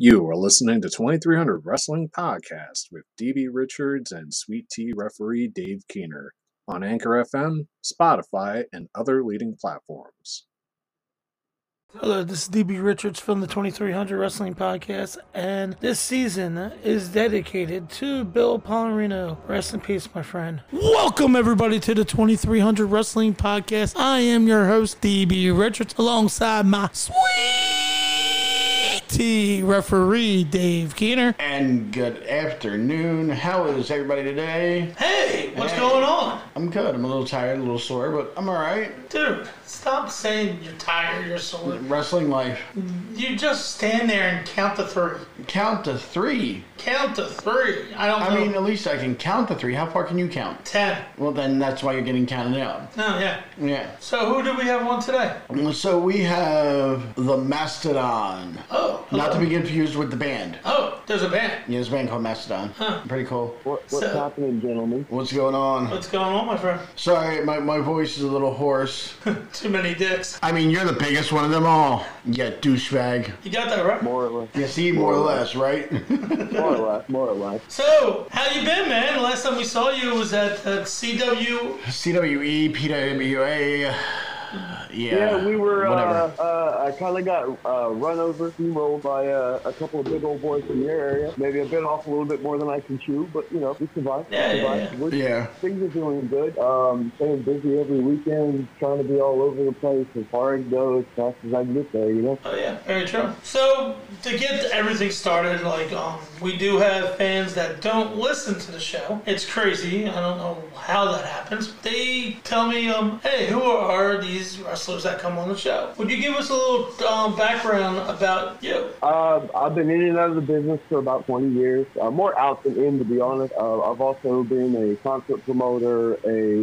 You are listening to 2300 Wrestling Podcast with DB Richards and Sweet Tea referee Dave Keener on Anchor FM, Spotify, and other leading platforms. Hello, this is DB Richards from the 2300 Wrestling Podcast, and this season is dedicated to Bill Palomino. Rest in peace, my friend. Welcome, everybody, to the 2300 Wrestling Podcast. I am your host, DB Richards, alongside my sweet tea referee, Dave Keener. And good afternoon. How is everybody today? Hey, what's going on? I'm good. I'm a little tired, a little sore, but I'm all right. Dude, stop saying you're tired, you're sore. Wrestling life. You just stand there and count to three. Count to three. Count to three. I mean, at least I can count to three. How far can you count? 10. Well, then that's why you're getting counted out. Oh, yeah. Yeah. So who do we have on today? So we have the Mastodon. Oh. Not to be confused with the band. Oh, there's a band. Yeah, there's a band called Mastodon. Huh. Pretty cool. What's happening, gentlemen? What's going on? What's going on, my friend? Sorry, my voice is a little hoarse. Too many dicks. I mean, you're the biggest one of them all. Yeah, douchebag. You got that right? More or less. Yeah, see, more or less, right? More or less. So, how you been, man? The last time we saw you was at CW. CWE, PWA. Yeah, we were, whatever. I kind of got run over, steamrolled by a couple of big old boys from your area. Maybe a bit off a little bit more than I can chew, but, you know, we survived. Yeah. Things are doing good. Staying busy every weekend, trying to be all over the place as far as goes, as fast as I can get there, you know? Oh, yeah, very true. So, to get everything started, we do have fans that don't listen to the show. It's crazy. I don't know how that happens. They tell me, hey, who are these wrestlers that come on the show? Would you give us a little background about you? I've been in and out of the business for about 20 years. More out than in, to be honest. I've also been a concert promoter.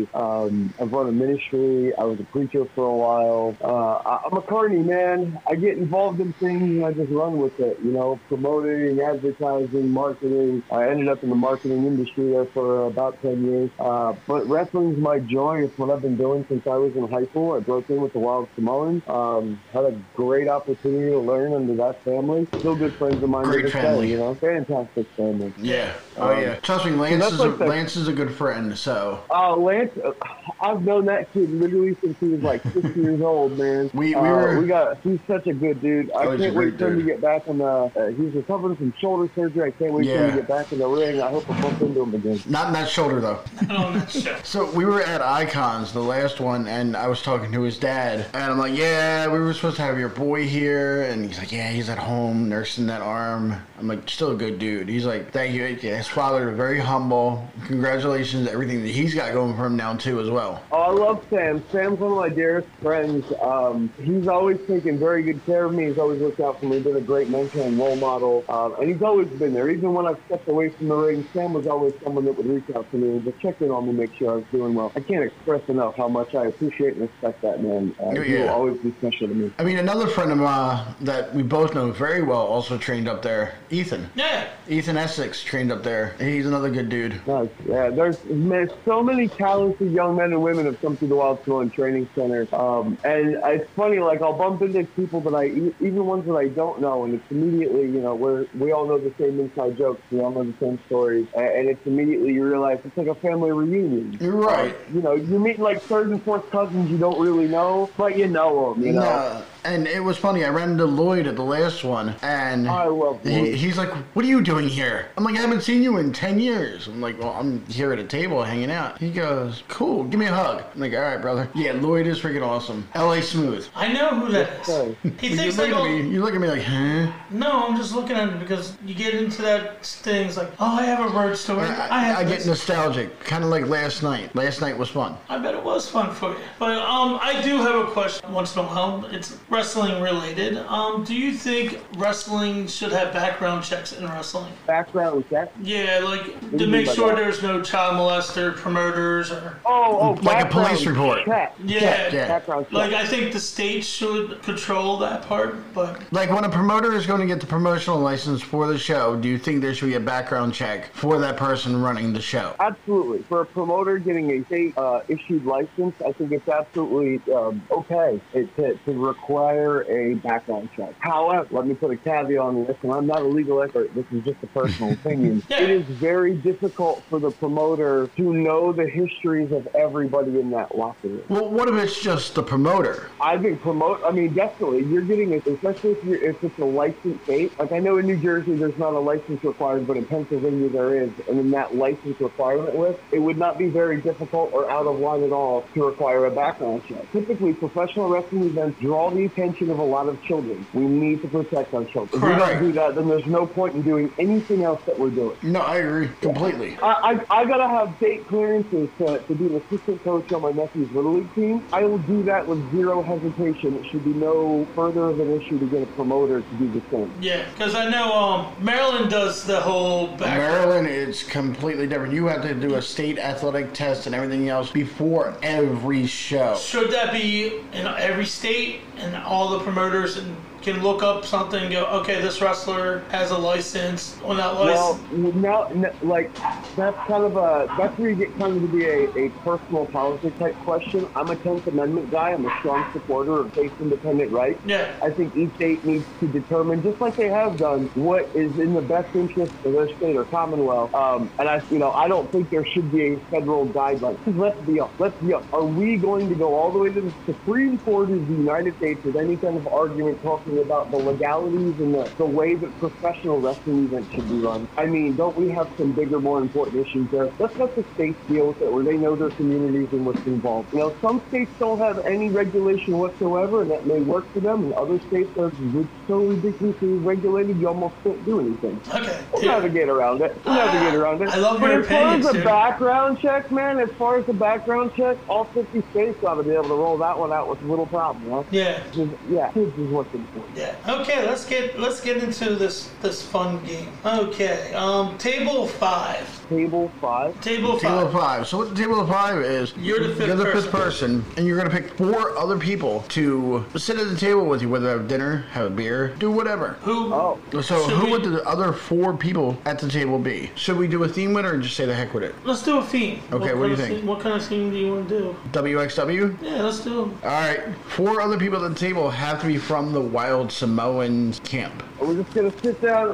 I've run a ministry. I was a preacher for a while. I'm a carny, man. I get involved in things and I just run with it. You know, promoting, advertising, marketing. I ended up in the marketing industry there for about 10 years. But wrestling's my joy. It's what I've been doing since I was in high school. I broke in with the Wild Samoans. Had a great opportunity to learn under that family. Still good friends of mine. Great family. Day, you know, fantastic family. Yeah. Yeah. Trust me, Lance is a good friend, so. Lance, I've known that kid literally since he was like 6 years old, man. He's such a good dude. I can't wait for him to get back in he's recovering from shoulder surgery. I can't wait for him to get back in the ring. I hope I bump into him again. Not in that shoulder, though. Not on that show. So we were at Icons, the last one, and I was talking to his dad, and I'm like, yeah, we were supposed to have your boy here, and he's like, yeah, he's at home nursing that arm. I'm like, still a good dude. He's like, thank you. His father, very humble. Congratulations, everything that he's got going for him now, too, as well. Oh, I love Sam. Sam's one of my dearest friends. He's always taken very good care of me. He's always looked out for me, been a great mentor and role model, and he's always been there. Even when I've stepped away from the ring, Sam was always someone that would reach out to me and just check in on me, make sure I was doing well. I can't express enough how much I appreciate and respect that man. He will always be special to me. I mean, another friend of mine that we both know very well also trained up there, Ethan. Yeah. Ethan Essex trained up there. He's another good dude. Nice. Yeah, there's so many talented young men and women have come through the Wild Samoan Training Center. And it's funny, like I'll bump into people that even ones that I don't know, and it's immediately, you know, we all know the same inside jokes, we all know the same stories, and it's immediately you realize it's like a family reunion. You're right. You know, you're meeting like third and fourth cousins you don't really know, but you know them, you know. No. And it was funny. I ran into Lloyd at the last one, and I love Lloyd. He's like, "What are you doing here?" I'm like, "I haven't seen you in 10 years." I'm like, "Well, I'm here at a table hanging out." He goes, "Cool, give me a hug." I'm like, "All right, brother." Yeah, Lloyd is freaking awesome. L.A. Smooth. I know who that is. He thinks you look at me like, huh? No, I'm just looking at it because you get into that thing. It's like, oh, I have a bird story. I get nostalgic, kind of like last night. Last night was fun. I bet it was fun for you. But I do have a question once in a while. It's wrestling related. Do you think wrestling should have background checks in wrestling? Background checks? Yeah, like to make sure there's no child molester, promoters, or like a police report. Check. Yeah. Background check. Like I think the state should control that part, but like when a promoter is going to get the promotional license for the show, do you think there should be a background check for that person running the show? Absolutely. For a promoter getting a state issued license, I think it's absolutely okay to request require a background check. However, let me put a caveat on this, and I'm not a legal expert. This is just a personal opinion. It is very difficult for the promoter to know the histories of everybody in that locker room. Well, what if it's just the promoter? I think definitely. You're getting it, especially if it's a licensed state. Like, I know in New Jersey there's not a license required, but in Pennsylvania there is. And in that license requirement list, it would not be very difficult or out of line at all to require a background check. Typically, professional wrestling events draw the attention of a lot of children. We need to protect our children. If we don't do that, then there's no point in doing anything else that we're doing. No, I agree completely. I gotta have state clearances to be an assistant coach on my nephew's Little League team. I will do that with zero hesitation. It should be no further of an issue to get a promoter to do the same. Yeah, because I know Maryland does the whole Maryland is completely different. You have to do a state athletic test and everything else before every show. Should that be in every state and all the promoters can look up something and go, okay, this wrestler has a license on that license? Well, now, like, that's where you get kind of to be a personal policy type question. I'm a 10th Amendment guy. I'm a strong supporter of states' independent rights. Yeah. I think each state needs to determine, just like they have done, what is in the best interest of their state or commonwealth. And I don't think there should be a federal guideline. Let's be honest. Are we going to go all the way to the Supreme Court of the United States with any kind of argument talking about the legalities and the way that professional wrestling events should be run? I mean, don't we have some bigger, more important issues there? Let's let the states deal with it where they know their communities and what's involved. Some states don't have any regulation whatsoever, and that may work for them, and other states are so ridiculously regulated you almost can't do anything. Okay. We'll navigate around it. I love your As opinions, far as the background check, man, all 50 states ought to be able to roll that one out with little problem, huh? Yeah. Kids is what's important. Yeah. Okay, let's get into this fun game. Okay. Table 5. Table 5? Table 5. So what the table of 5 is, you're the fifth person, and you're going to pick 4 other people to sit at the table with you, whether have dinner, have a beer, do whatever. Who Would the other 4 people at the table be? Should we do a theme with it or just say the heck with it? Let's do a theme. Okay, what do you think? What kind of theme do you want to do? WXW? Yeah, let's do it. Alright, 4 other people at the table have to be from the Wild Samoans camp. We're just going to sit down.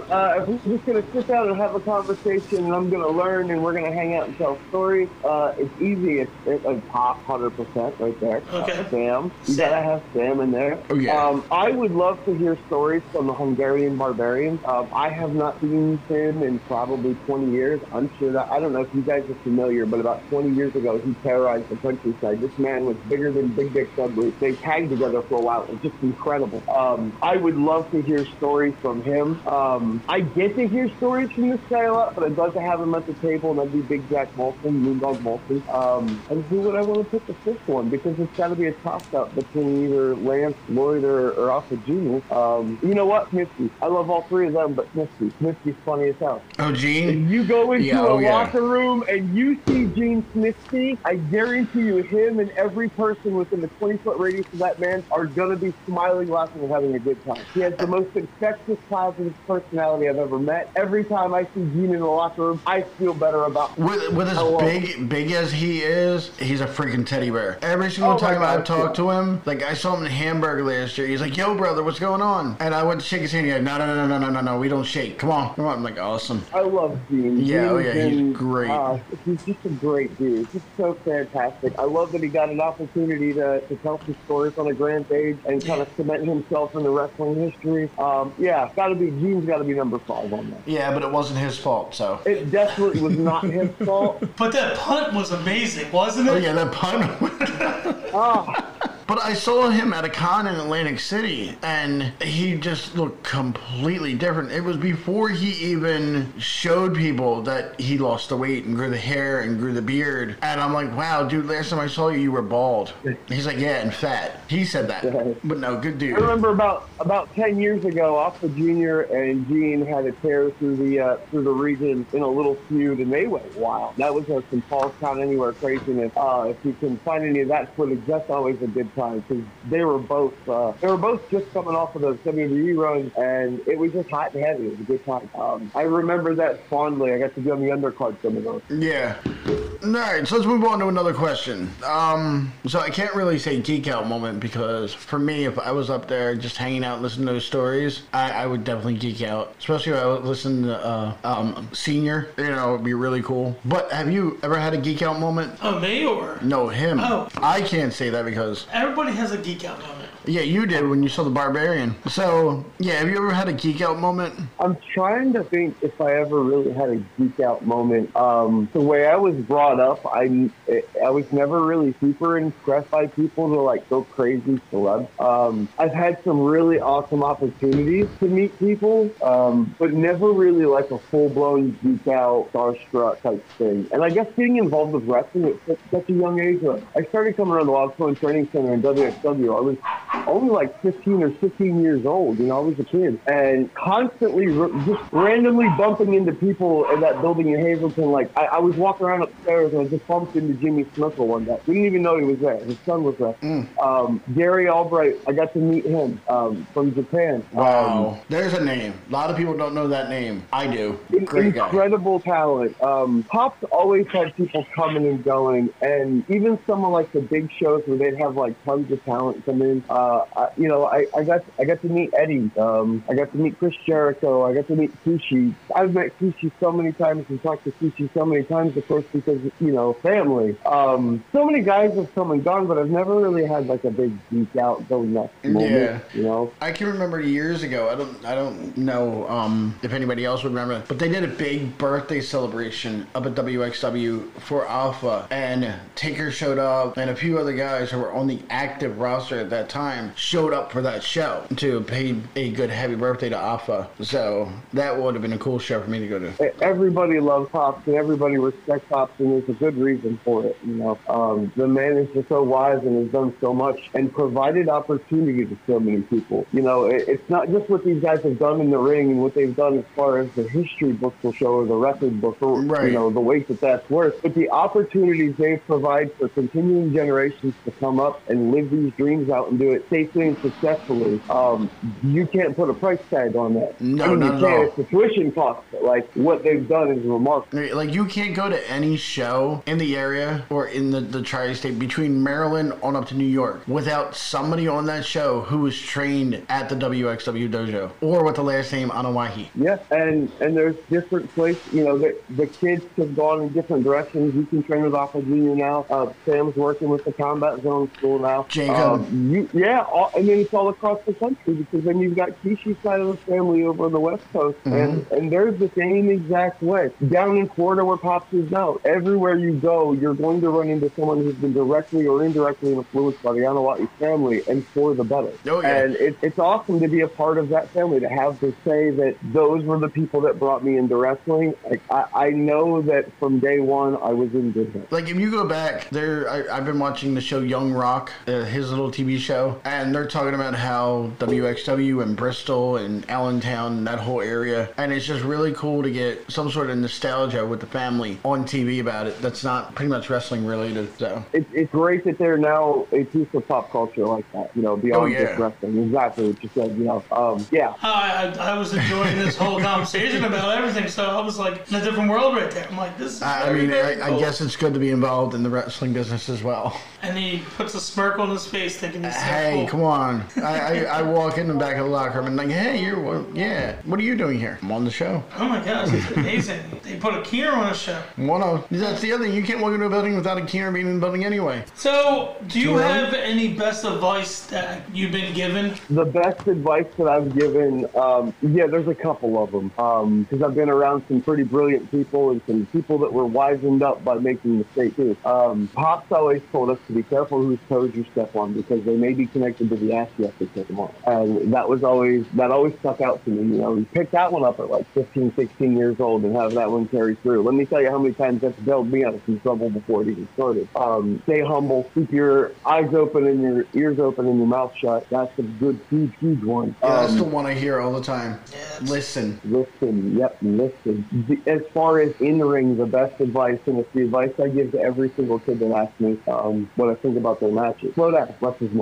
And have a conversation, and I'm going to learn, and we're going to hang out and tell stories. It's easy. It's a top 100% right there. Okay. Sam. You got to have Sam in there. Oh, yeah. I would love to hear stories from the Hungarian Barbarian. I have not seen him in probably 20 years. I'm sure that, I don't know if you guys are familiar, but about 20 years ago, he terrorized the countryside. This man was bigger than Big Dick Dudley. They tagged together for a while. It was just incredible. I would love to hear stories from him. I get to hear stories from this guy a lot, but I'd love to have him at the table, and that'd be Big Jack Molson, Moondog Molson. And who would I want to pick the 5th one? Because it's got to be a toss-up between either Lance, Lloyd, or Alpha Jr. You know what? Snitsky. I love all 3 of them, but Snitsky. Snitsky's funny as hell. Oh, Gene? If you go into a locker room and you see Gene Snitsky, I guarantee you him and every person within the 20-foot radius of that man are going to be smiling, laughing, and having a good time. He has the most infectious, positive personality I've ever met. Every time I see Gene in the locker room, I feel better about him. With as big as he is, he's a freaking teddy bear. Every single time I've talked to him, like I saw him in Hamburg last year, he's like, yo, brother, what's going on? And I went to shake his hand, he's like, no, we don't shake. Come on. I'm like, awesome. I love Gene. Yeah, he's great. He's just a great dude. He's so fantastic. I love that he got an opportunity to tell some stories on a grand stage and kind of cement himself in the wrestling history. Gene's got to be number 5 on that. Yeah, but it wasn't his fault, so. It definitely was not his fault. But that punt was amazing, wasn't it? Oh, yeah, that punt. But I saw him at a con in Atlantic City, and he just looked completely different. It was before he even showed people that he lost the weight and grew the hair and grew the beard. And I'm like, wow, dude, last time I saw you, you were bald. He's like, yeah, and fat. He said that. But no, good dude. I remember about 10 years ago, Alpha Jr. and Gene had a tear through the region in a little feud, and they went wild. That was some Falls Count Anywhere craziness. If you can find any of that footage, that's always a good time, because they were both just coming off of those WWE runs, and it was just hot and heavy. It was a good time. I remember that fondly. I got to be on the undercard some of those. Yeah. All right, so let's move on to another question. So I can't really say geek out moment because for me, if I was up there just hanging out and listening to those stories, I would definitely geek out. Especially if I would listen to Senior, you know, it'd be really cool. But have you ever had a geek out moment? Oh, me or? No, him. Oh. I can't say that because... Everybody has a geek out moment. Yeah, you did when you saw the Barbarian. So, yeah, have you ever had a geek out moment? I'm trying to think if I ever really had a geek out moment. The way I was brought up, I was never really super impressed by people to like go crazy celebs. I've had some really awesome opportunities to meet people, but never really like a full-blown geek out, starstruck type thing. And I guess getting involved with wrestling at such a young age, I started coming around the Wild Stone Training Center in WXW. I was only like 15 or 16 years old. You know, I was a kid. And constantly just randomly bumping into people in that building in Hazleton. Like, I was walking around upstairs and I just bumped into Jimmy Snuka one day. We didn't even know he was there. His son was there. Gary Albright, I got to meet him from Japan. Wow. There's a name. A lot of people don't know that name. I do. Great guy. Incredible talent. Pop's always had people coming and going. And even someone like the big shows where they'd have like tons of talent come in, I got to meet Eddie. I got to meet Chris Jericho. I got to meet Sushi. I've met Sushi so many times and talked to Sushi so many times, of course, because, you know, family. So many guys have come and gone, but I've never really had like a big geek out go nuts moment, Yeah. you know? I can remember years ago, I don't know if anybody else would remember, but they did a big birthday celebration up at WXW for Alpha, and Taker showed up, and a few other guys who were on the active roster at that time showed up for that show to pay a good happy birthday to Alpha. So that would have been a cool show for me to go to. Everybody loves Pops and everybody respects Pops, and there's a good reason for it. You know, the man is just so wise and has done so much and provided opportunity to so many people. You know, it's not just what these guys have done in the ring and what they've done as far as the history books will show or the record book or, right, you know, the weight that's worth, but the opportunities they provide for continuing generations to come up and live these dreams out and do it safely and successfully. You can't put a price tag on that. No, I mean, not you at all. can. It's the tuition cost, but like what they've done is remarkable. Like, you can't go to any show in the area or in the tri-state between Maryland on up to New York without somebody on that show who was trained at the WXW dojo or with the last name Anawahi. Yeah, and there's different places, you know, the kids have gone in different directions. You can train with Alpha Junior now. Sam's working with the Combat Zone School now. Jacob. And then it's all across the country because then you've got Kishi's side of the family over on the West Coast, and they're the same exact way. Down in Florida where Pops is now, everywhere you go, you're going to run into someone who's been directly or indirectly influenced by the Anawahi family and for the better. Oh, yeah. And it's awesome to be a part of that family, to have to say that those were the people that brought me into wrestling. Like, I know that from day one I was in good hands. Like, if you go back there, I've been watching the show Young Rock, his little TV show, and they're talking about how WXW and Bristol and Allentown and that whole area, and it's just really cool to get some sort of nostalgia with the family on TV about it that's not pretty much wrestling related. So it's great that they're now a piece of pop culture like that, you know, beyond just wrestling. Exactly what you said, you know. I was enjoying this whole conversation about everything, so I was like in a different world right there. I'm like, this is very I guess it's good to be involved in the wrestling business as well. And he puts a smirk on his face thinking he's so Hey, cool. come on. I walk in the back of the locker room and like, hey, what are you doing here? I'm on the show. Oh my gosh, it's amazing. They put a Keener on a show. That's the other thing. You can't walk into a building without a Keener being in the building anyway. So, do you have any best advice that you've been given? The best advice that I've given, there's a couple of them. Because I've been around some pretty brilliant people and some people that were wizened up by making mistakes too. Pops always told us to be careful whose toes you step on because they may be connected to the ass you have to take them on. And that always stuck out to me. You know, he picked that one up at like 15, 16 years old and have that one carry through. Let me tell you how many times that's bailed me out of some trouble before it even started. Stay humble, keep your eyes open and your ears open and your mouth shut. That's a good, huge one. Yeah, that's the one I hear all the time. Listen. Yep, listen. As far as in the ring, the best advice, and it's the advice I give to every single kid that asks me what I think about their matches. Slow down, less is more. Make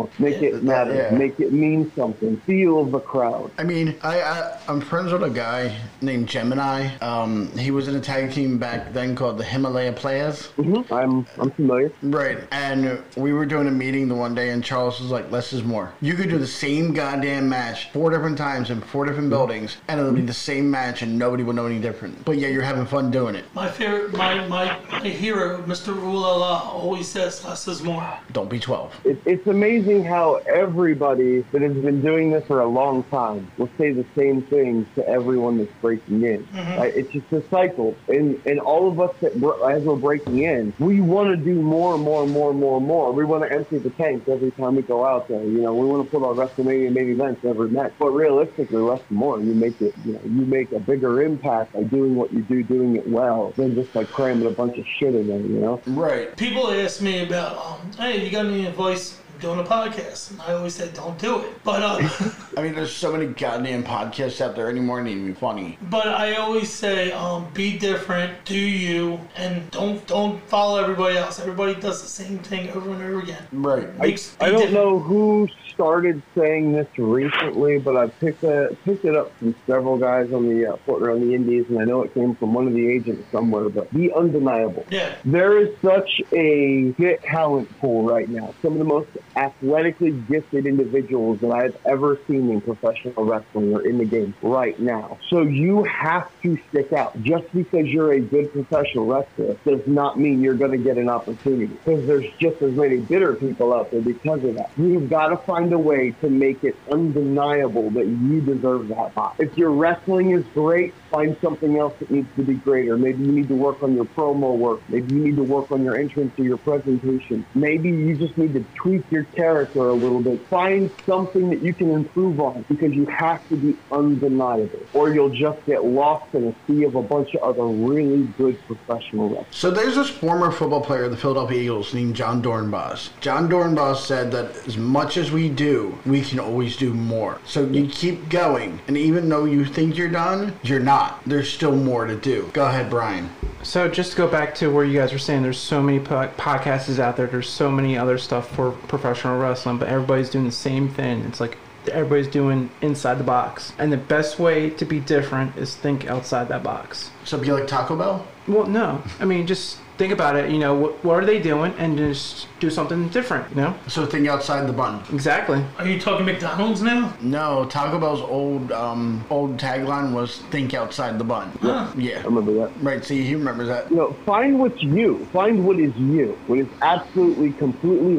it matter. Yeah. Make it mean something. Feel the crowd. I mean, I'm friends with a guy named Gemini. He was in a tag team back then called the Himalaya Players. Mm-hmm. I'm familiar. Right. And we were doing a meeting the one day, and Charles was like, less is more. You could do the same goddamn match 4 different times in 4 different buildings, and it'll be the same match, and nobody will know any different. But yeah, you're having fun doing it. My favorite, my hero, Mr. Ulala, always says less is more. Don't be 12. It's amazing how everybody that has been doing this for a long time will say the same thing to everyone that's breaking in. Right? It's just a cycle. And all of us, that as we're breaking in, we want to do more and more and more and more and more. We want to empty the tank every time we go out there. You know, we want to put our WrestleMania main events every match. But realistically, less and more. You make it, you make a bigger impact by doing what you do, doing it well, than just like cramming a bunch of shit in there, you know? Right. People ask me about, hey, you got any advice doing a podcast? And I always say, don't do it. But I mean, there's so many goddamn podcasts out there anymore, and even funny. But I always say, be different, do you, and don't follow everybody else. Everybody does the same thing over and over again. Right. I don't know who started saying this recently, but I picked it up from several guys on the floating around the Indies, and I know it came from one of the agents somewhere. But be undeniable. Yeah. There is such a hit talent pool right now. Some of the most athletically gifted individuals that I've ever seen in professional wrestling are in the game right now. So you have to stick out. Just because you're a good professional wrestler does not mean you're going to get an opportunity, because there's just as many bitter people out there because of that. You've got to find a way to make it undeniable that you deserve that spot. If your wrestling is great, find something else that needs to be greater. Maybe you need to work on your promo work. Maybe you need to work on your entrance or your presentation. Maybe you just need to tweak your character a little bit. Find something that you can improve on, because you have to be undeniable, or you'll just get lost in a sea of a bunch of other really good professional wrestlers. So there's this former football player of the Philadelphia Eagles named John Dornbos. John Dornbos said that as much as we do, we can always do more. So you keep going, and even though you think you're done, you're not. There's still more to do. Go ahead, Brian. So just to go back to where you guys were saying, there's so many podcasts out there, there's so many other stuff for professional wrestling, but everybody's doing the same thing. It's like everybody's doing inside the box. And the best way to be different is think outside that box. So be like Taco Bell? Well, no. I mean, just think about it. You know, what are they doing? And just do something different, you know? So think outside the bun. Exactly. Are you talking McDonald's now? No, Taco Bell's old tagline was think outside the bun. Huh. Yeah. I remember that. Right, see, he remembers that. Find what's you. Find what is you. What is absolutely, completely,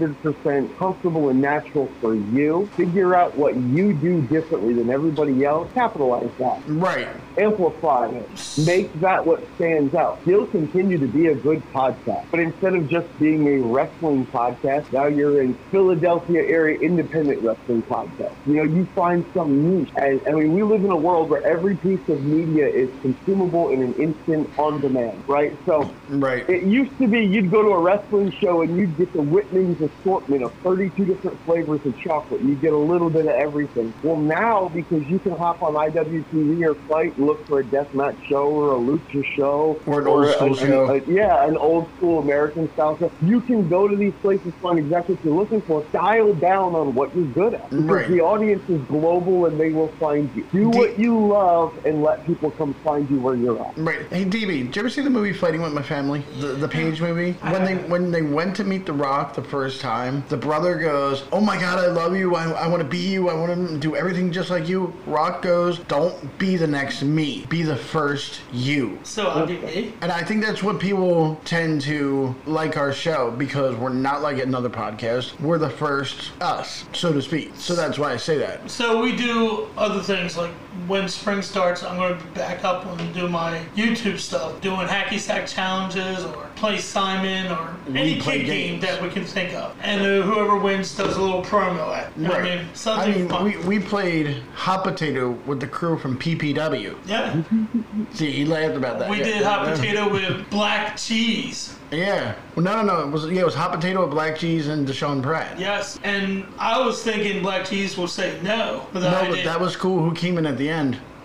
100% comfortable and natural for you. Figure out what you do differently than everybody else. Capitalize that. Right. Amplify it. Make that what stands out. Still continue to be a good podcast. But instead of just being a wrestling podcast, now you're a Philadelphia area independent wrestling podcast. You find some niche. And I mean, we live in a world where every piece of media is consumable in an instant on demand, right? So right. It used to be you'd go to a wrestling show and you'd get the Whitman's assortment of 32 different flavors of chocolate. You'd get a little bit of everything. Well, now, because you can hop on IWTV or Fight and look for a deathmatch show or a lucha show. Or an old school show. An old school American style show. You can go to these places, find exactly what you're looking for, dial down on what you're good at. Because the audience is global and they will find you. Do what you love and let people come find you where you're at. Right. Hey, DB, did you ever see the movie Fighting With My Family? The Page movie? When they went to meet The Rock the first time, the brother goes, "Oh my God, I love you. I want to be you. I want to do everything just like you." Rock goes, "Don't be the next me. Be the first you." So I'll be me. And I think that's what people tend to like our show, because we're not like another podcast. We're the first us, so to speak. So that's why I say that. So we do other things, like when spring starts, I'm going to be back up and do my YouTube stuff, doing hacky sack challenges or play Simon or any kid game that we can think of. And whoever wins does a little promo at. Right. I mean, fun. We played Hot Potato with the crew from PPW. Yeah. See, he laughed about that. We did Hot Potato with black cheese. Yeah. Well, no. It was Hot Potato with black cheese and Deshaun Pratt. Yes. And I was thinking black cheese will say no. But that was cool. Who came in at the end?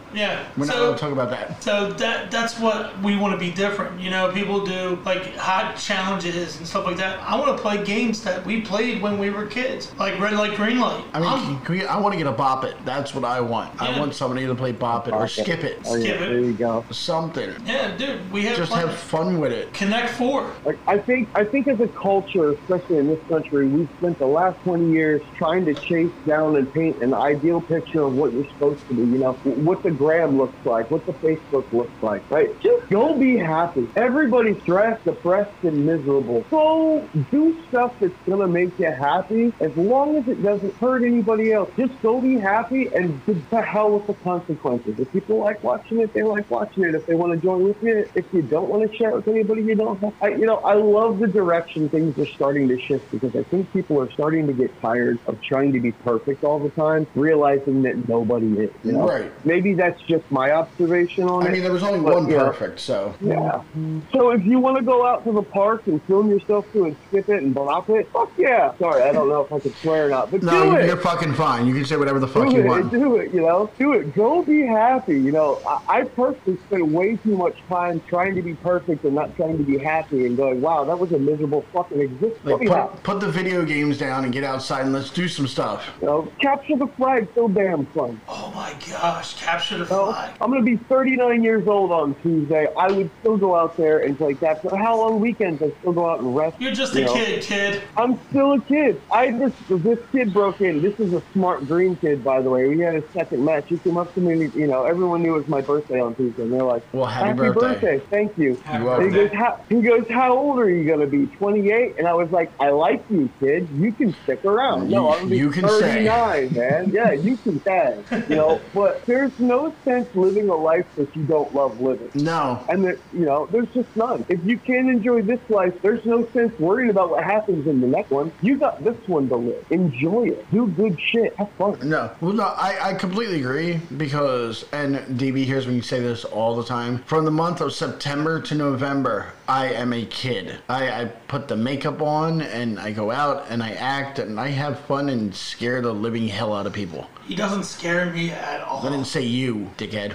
Yeah. We're not allowed to talk about that. So that's what we want to be different. You know, people do like hot challenges and stuff like that. I want to play games that we played when we were kids, like red light, green light. I mean, I want to get a Bop It. That's what I want. Yeah. I want somebody to play Bop It or Skip It. Oh, yeah, there you go. Something. Yeah, dude, we have Just fun. have fun with it. Connect 4. Like, I think as a culture, especially in this country, we've spent the last 20 years trying to chase down and paint an ideal picture of what you're supposed to be. You know, what the gram looks like, what the Facebook looks like, right? Just go be happy. Everybody's stressed, depressed, and miserable. So do stuff that's gonna make you happy, as long as it doesn't hurt anybody else. Just go be happy, and to hell with the consequences. If people like watching it, they like watching it. If they want to join with you, if you don't want to share it with anybody, you don't have. I love the direction things are starting to shift, because I think people are starting to get tired of trying to be perfect all the time, realizing that nobody is. You know? Right. Maybe that's just my observation on it. I mean, there was only but, one you know, perfect, so. yeah. So if you want to go out to the park and film yourself to and Skip It and Bop It, fuck yeah. Sorry, I don't know if I could swear or not, but No, do it. you're fucking fine. You can say whatever the fuck Do you it, want. do it, you know, do it. Go be happy. You know, I personally spend way too much time trying to be perfect and not trying to be happy and going, wow, that was a miserable fucking existence. Like, put the video games down and get outside and let's do some stuff. You know, capture the flag, so damn fun. Oh my gosh, capture the You know, flag. I'm going to be 39 years old on Tuesday. I would still go out there and play capture. How on weekends I still go out and rest. You're just you a know. kid. I'm still a kid. This kid broke in. This is a smart green kid, by the way. We had a second match. He came up to me, you know, everyone knew it was my birthday on Tuesday. And they're like, Well, happy birthday. Thank you. Happy And birthday. he goes, how old are you going to be? 28? And I was like, I like you, kid. You can stick around. No, I'm going You to be can stay. 39, man. Yeah, you can stay. You know, but there's no sense living a life that you don't love living. No. And that, you know, there's just none. If you can't enjoy this life, there's no sense worrying about what happens in the next one. You got this one to live. Enjoy it. Do good shit. Have fun. No. Well, no, I completely agree because, and DB hears me say this all the time, from the month of September to November, I am a kid. I put the makeup on and I go out and I act and I have fun and scare the living hell out of people. He doesn't scare me at all. I didn't say you, dickhead.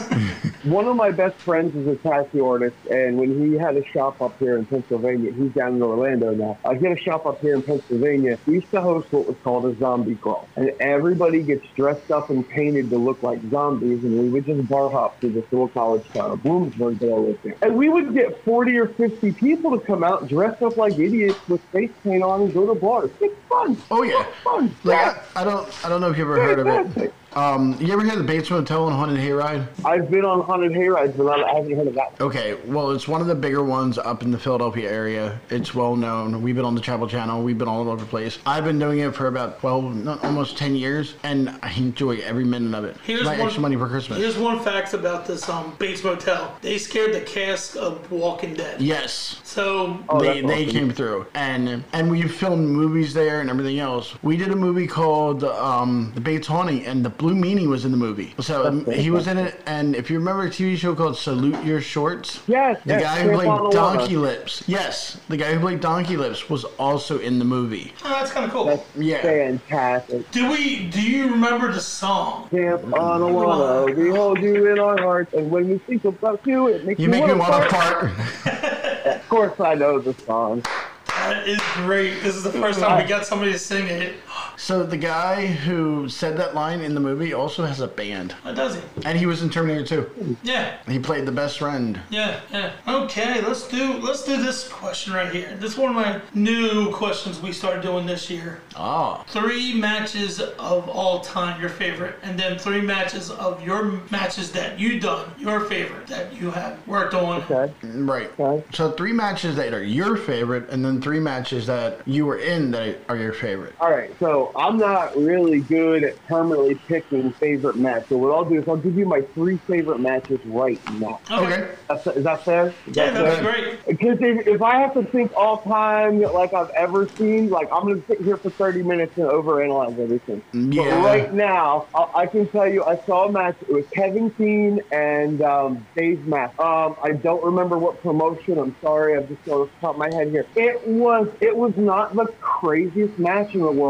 One of my best friends is a tattoo artist, and when he had a shop up here in Pennsylvania, he's down in Orlando now. He had a shop up here in Pennsylvania. He used to host what was called a zombie crawl, and everybody gets dressed up and painted to look like zombies, and we would just bar hop through this little college town of Bloomsburg that I lived in. And we would get 40 or 50 people to come out dressed up like idiots with face paint on and go to bars. It's fun. Oh yeah. It's fun. Like I don't know if you ever heard of it. Fantastic. You ever heard of the Bates Motel and Haunted Hayride? I've been on haunted hayrides, but I haven't heard of that. Okay, well, it's one of the bigger ones up in the Philadelphia area. It's well known. We've been on the Travel Channel. We've been all over the place. I've been doing it for about 12, almost 10 years, and I enjoy every minute of it. It's my extra money for Christmas. Here's one fact about this Bates Motel. They scared the cast of Walking Dead. Yes. So They awesome. came through, and we filmed movies there and everything else. We did a movie called The Bates Haunting, and the Blue Meanie was in the movie. So he was in it, and if you remember a TV show called Salute Your Shorts, Yes, the yes, guy who Camp on played the Donkey Water. Lips, yes, the guy who played Donkey Lips was also in the movie. oh, that's kind of cool. That's Yeah. fantastic. Do you remember the song? Camp on a water, we hold you in our hearts, and when we think about you, it makes You make me want to fart. fart. Of course, I know the song. That is great. This is the first time we got somebody to sing it. So the guy who said that line in the movie also has a band, What does he? and he was in Terminator 2. Yeah. He played the best friend. Yeah. Okay, let's do this question right here. This is one of my new questions we started doing this year. Oh. 3 matches of all time, your favorite, and then 3 matches of your matches that you done, your favorite that you have worked on. Okay. Right. Okay. So 3 matches that are your favorite, and then 3 matches that you were in that are your favorite. All right, so I'm not really good at permanently picking favorite match. So what I'll do is I'll give you my 3 favorite matches right now. Okay. Is that fair? Is Yeah, that that'd fair? be great. Because if I have to think all time like I've ever seen, like I'm going to sit here for 30 minutes and overanalyze everything. Yeah. But right now, I can tell you I saw a match. It was Kevin Keane and Dave Mack. I don't remember what promotion. I'm sorry. I'm just going off the top of my head here. It was not the craziest match in the world, but it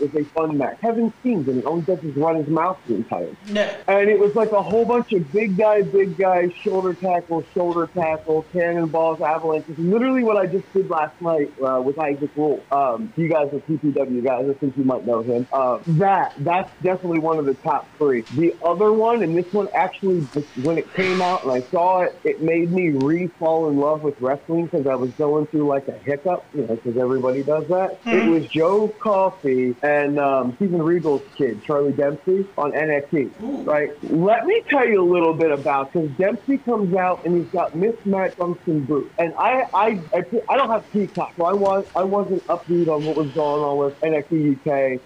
was a fun match. Kevin Steen, and all he does is run his mouth the entire time. Yeah. And it was like a whole bunch of big guy, shoulder tackle, cannonballs, avalanches. Literally what I just did last night with Isaac Rule. You guys are PPW guys. I think you might know him. That's definitely one of the top three. The other one, and this one actually, when it came out and I saw it, it made me re-fall in love with wrestling because I was going through like a hiccup, because everybody does that. It was Joe Coffey and Steven Regal's kid, Charlie Dempsey, on NXT. Right? Let me tell you a little bit about, because Dempsey comes out and he's got mismatched function boots. And I don't have Peacock, so I wasn't upbeat on what was going on with NXT UK.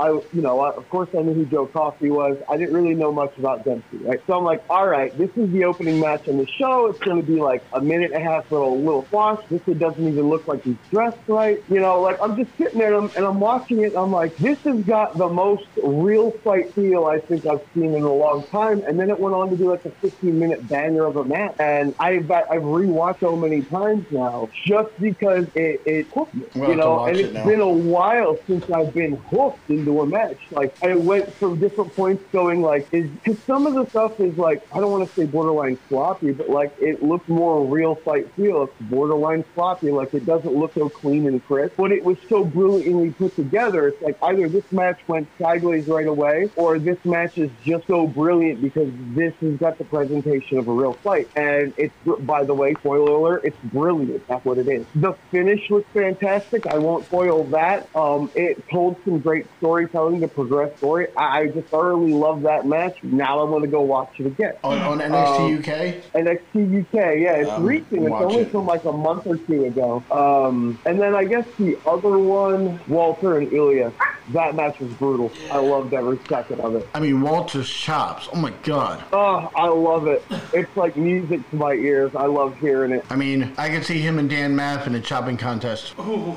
Of course I knew who Joe Coffey was. I didn't really know much about Dempsey, right? So I'm like, all right, this is the opening match on the show. It's going to be like a minute and a half little squash. This kid doesn't even look like he's dressed right. I'm just sitting there and I'm watching it and I'm like, this has got the most real fight feel I think I've seen in a long time. And then it went on to do like a 15-minute banger of a match. And I've rewatched so many times now just because it hooked me, and it's been a while since I've been hooked into a match. Like, I went from different points going like, because some of the stuff is like, I don't want to say borderline sloppy, but like it looks more real fight feel. It's borderline sloppy. Like, it doesn't look so clean and crisp, but it was so brilliantly put together. It's like either this match went sideways right away or this match is just so brilliant because this has got the presentation of a real fight. And it's, by the way, spoiler alert, it's brilliant. That's what it is. The finish was fantastic. I won't spoil that. It told some great storytelling to progress story. I just thoroughly love that match. Now I'm going to go watch it again. On NXT UK? NXT UK, yeah. It's recent. It's only from like a month or two ago. And then I guess the other one, Walter and Ilya. That match was brutal. I loved every second of it. I mean, Walter's chops. Oh, my God. Oh, I love it. It's like music to my ears. I love hearing it. I mean, I could see him and Dan Maff in a chopping contest.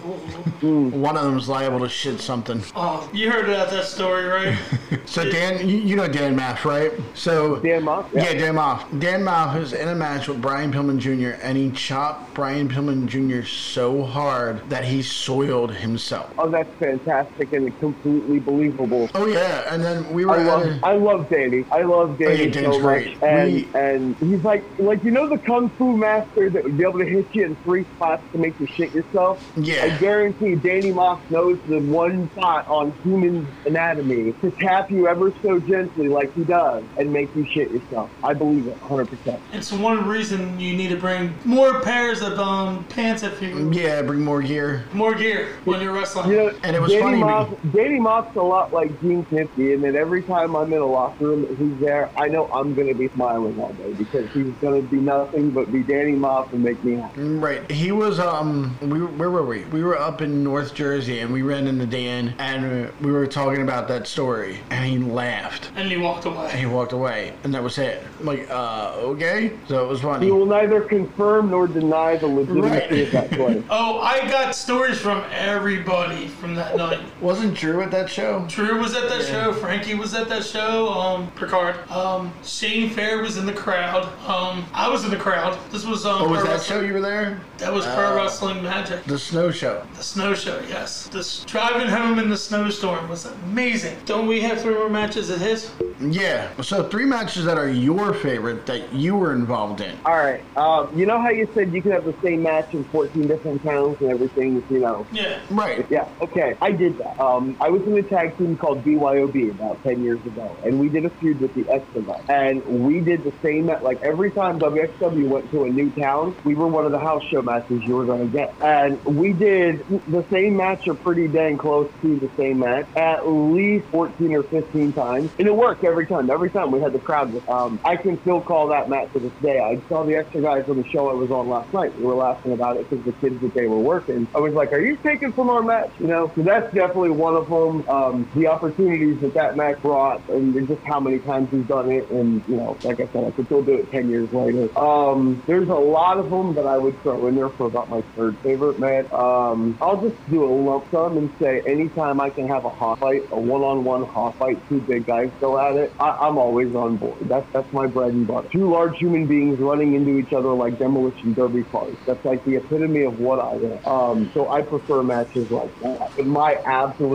One of them's liable to shit something. Oh, you heard about that story, right? So Dan, you know Dan Maff, right? So Dan Maff? Yeah, Dan Maff. Dan Maff was in a match with Brian Pillman Jr. and he chopped Brian Pillman Jr. so hard that he soiled himself. Oh, that's fantastic and completely believable. Oh yeah, and then we were. I love Danny. I love Danny so great. much. And he's like the Kung Fu master that would be able to hit you in 3 spots to make you shit yourself. Yeah. I guarantee Danny Moss knows the one spot on human anatomy to tap you ever so gently like he does and make you shit yourself. I believe it 100%. It's one reason you need to bring more pairs of pants if you. Yeah, bring more gear. More gear when you're wrestling. And it was funny. Danny Moff's a lot like Gene Snitsky, and then every time I'm in a locker room and he's there, I know I'm going to be smiling all day because he's going to be nothing but be Danny Moff and make me happy. Right. He was, where were we? We were up in North Jersey, and we ran into Dan, and we were talking about that story, and he laughed. And he walked away. And that was it. I'm like, okay? So it was funny. He will neither confirm nor deny the legitimacy of that play. Oh, I got stories from everybody from that night. Wasn't Drew at that show? Drew was at that show. Frankie was at that show. Picard. Shane Fair was in the crowd. I was in the crowd. This was was that show you were there? That was Pro Wrestling Magic. The snow show. The snow show, yes. This driving home in the snowstorm was amazing. Don't we have 3 more matches at his? Yeah. So 3 matches that are your favorite that you were involved in. All right. You know how you said you could have the same match in 14 different towns and everything, Yeah. Right. Yeah. Okay. I did that. I was in a tag team called BYOB about 10 years ago, and we did a feud with the Extra, and we did the same match. Like every time WXW went to a new town, we were one of the house show matches you were going to get, and we did the same match or pretty dang close to the same match at least 14 or 15 times, and it worked every time. Every time we had the crowd with. I can still call that match to this day. I saw the Extra guys on the show I was on last night. We were laughing about it because the kids that they were working. I was like, "Are you taking from our match?" So that's definitely one of them. The opportunities that match brought, and just how many times we've done it, and like I said, I could still do it 10 years later. There's a lot of them that I would throw in there for about my third favorite match. I'll just do a lump sum and say anytime I can have a hot fight, a one-on-one hot fight, 2 big guys go at it, I'm always on board. That's my bread and butter. 2 large human beings running into each other like demolition derby cars. That's like the epitome of what I am. So I prefer matches like that. But my absolute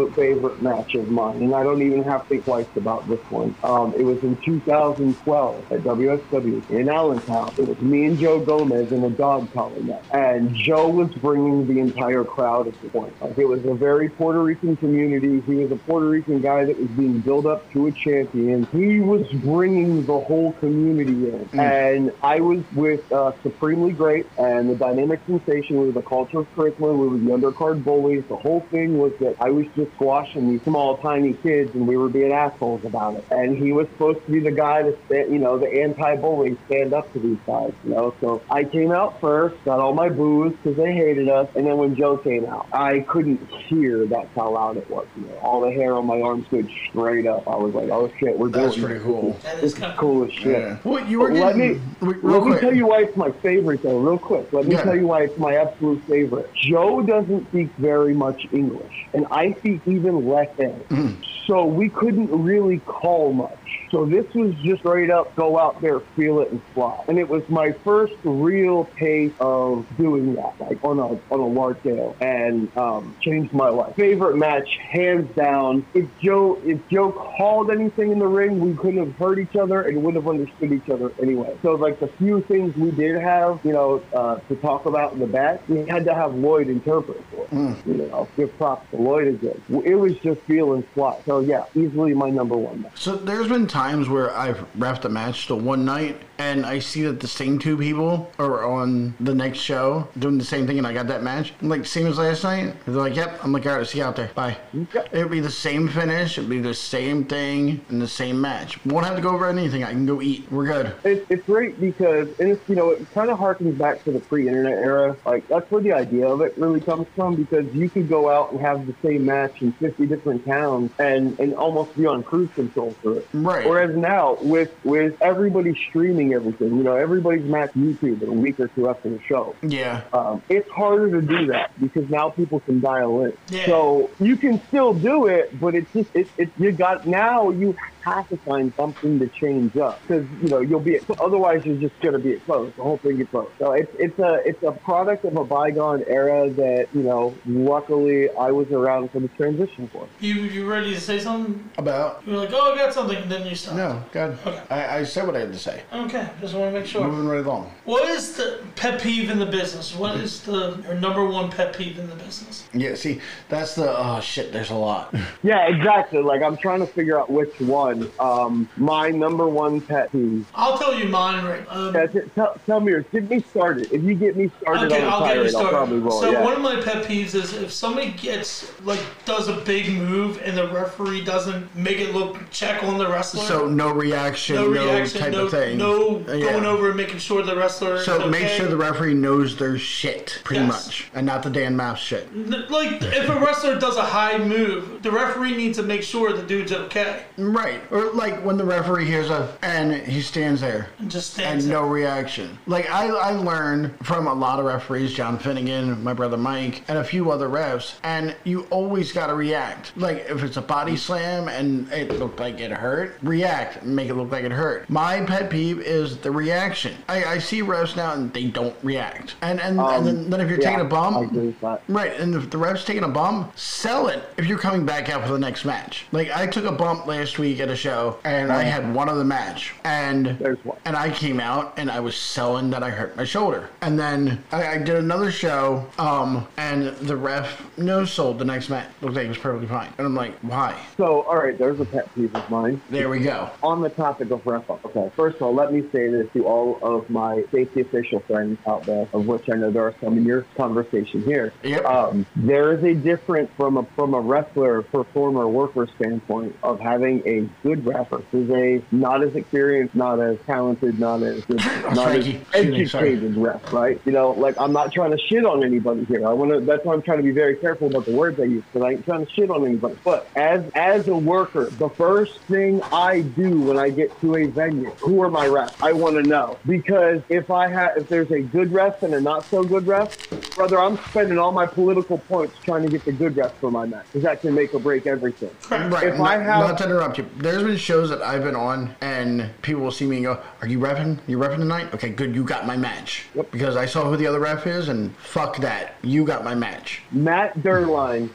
absolute favorite match of mine, and I don't even have to think twice about this one. It was in 2012 at WSW in Allentown. It was me and Joe Gomez in a dog collar match, and Joe was bringing the entire crowd at the point. Like, it was a very Puerto Rican community. He was a Puerto Rican guy that was being built up to a champion. He was bringing the whole community in, and I was with Supremely Great and the Dynamic Sensation. We were the Culture of Charisma. We were the undercard bullies. The whole thing was that I was just squashing these small, tiny kids, and we were being assholes about it. And he was supposed to be the guy to stand, the anti-bully, stand up to these guys, So I came out first, got all my boos because they hated us, and then when Joe came out, I couldn't hear. That's how loud it was. All the hair on my arm stood straight up. I was like, oh shit, we're doing That's pretty cool. This is cool as shit. Yeah. Well, you were Let getting... me tell you why it's my favorite, though, real quick. Let me Yeah. tell you why it's my absolute favorite. Joe doesn't speak very much English, and I speak even less English. So we couldn't really call much. So this was just straight up go out there, feel it, and fly. And it was my first real taste of doing that, like on a large scale, and changed my life. Favorite match, hands down. If Joe called anything in the ring, we couldn't have heard each other and wouldn't have understood each other anyway. So like the few things we did have, to talk about in the back, we had to have Lloyd interpret for it. Give props to Lloyd again. It was just feel and fly. So yeah, easily my number one match. So there's been times where I've wrapped a match to one night and I see that the same two people are on the next show doing the same thing, and I got that match. I'm like, same as last night? They're like, yep. I'm like, all right, see you out there. Bye. Yep. It'll be the same finish. It'll be the same thing and the same match. Won't have to go over anything. I can go eat. We're good. It's great because, and it's, it kind of harkens back to the pre-internet era. Like, that's where the idea of it really comes from, because you could go out and have the same match in 50 different towns and almost be on cruise control for it. Right. Whereas now, with everybody streaming everything, everybody's match YouTube in a week or two after the show. Yeah. It's harder to do that because now people can dial in. Yeah. So you can still do it, but it's just, you have to find something to change up, because you'll be otherwise you're just going to be closed. The whole thing gets closed. So it's a product of a bygone era that luckily I was around for the transition for. You ready to say something? About? You were like, oh, I got something, and then you stopped. No, good. Okay. I said what I had to say. Okay, just want to make sure. Moving right along. What is the pet peeve in the business? What is your number one pet peeve in the business? Yeah, see, that's oh shit, there's a lot. Yeah, exactly. Like, I'm trying to figure out which one. My number one pet peeve. I'll tell you mine, Rick. Tell me yours. Get me started. If you get me started Okay, on I'll the get you tirade, started. I'll probably roll. So Yeah. one of my pet peeves is if somebody does a big move and the referee doesn't make it look check on the wrestler. So no reaction, no type of thing. No going over and making sure the wrestler is So okay. make sure the referee knows their shit, pretty Yes. much, and not the Dan Mouse shit. Like, if a wrestler does a high move, the referee needs to make sure the dude's okay. Right. Or like when the referee hears and he stands there. And just stands And there. no reaction. Like, I learned from a lot of referees, John Finnegan, my brother Mike, and a few other refs, and you always got to react. Like, if it's a body slam and it looked like it hurt, react and make it look like it hurt. My pet peeve is the reaction. I see refs now and they don't react. And then if you're taking a bump, I agree with that. right, and if the ref's taking a bump, sell it if you're coming back out for the next match. Like, I took a bump last week at a show, and I had one other match, and There's one. and I came out, and I was selling that I hurt my shoulder. And then I did another show, and the ref no-sold the next match. Looked like it was perfectly fine. And I'm like, why? So, all right, there's a pet peeve of mine. There we go. On the topic of ref up. Okay, first of all, let me say this to all of my safety official friends out there, of which I know there are some in your conversation here. Yep. There is a difference from a wrestler, performer, worker standpoint of having a good ref versus a not as experienced, not as talented, not as good, not as Frankie. Excuse me, sorry. educated ref, right? Like, I'm not trying to shit on anybody here. That's why I'm trying to be very careful about the words I use, because I ain't trying to shit on anybody. But as a worker, the first thing I do when I get to a venue, who are my refs? I want to know, because if there's a good ref and a not so good ref, Brother, I'm spending all my political points trying to get the good ref for my match, because that can make or break everything. Right. If Not to interrupt you. There's been shows that I've been on, and people will see me and go, "Are you repping? You repping tonight? Okay, good. You got my match." Yep. Because I saw who the other ref is, and fuck that. You got my match. Matt Durline,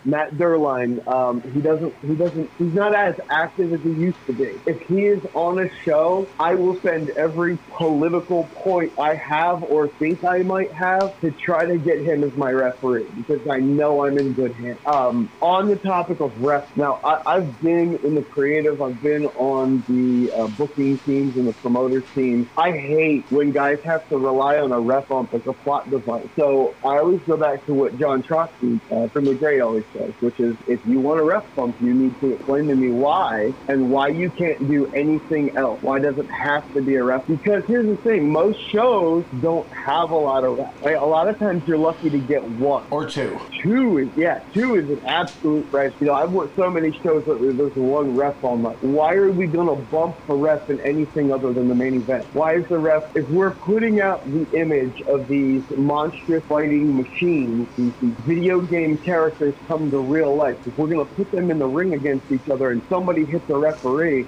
he's not as active as he used to be. If he is on a show, I will spend every political point I have or think I might have to try to get him as my referee, because I know I'm in good hands. On the topic of refs, now I've been in the creative, I've been on the booking teams and the promoters teams. I hate when guys have to rely on a ref bump as a plot device. So I always go back to what John Trotsky from The Great always says, which is, if you want a ref bump, you need to explain to me why, and why you can't do anything else. Why does it have to be a ref? Because here's the thing, most shows don't have a lot of refs. Right? A lot of times you're lucky to get one. Or two. Two is an absolute rest. You know, I've worked so many shows that there's one ref on. Like, why are we going to bump the ref in anything other than the main event? Why is the ref, if we're putting out the image of these monstrous fighting machines, these video game characters come to real life, if we're going to put them in the ring against each other and somebody hits the referee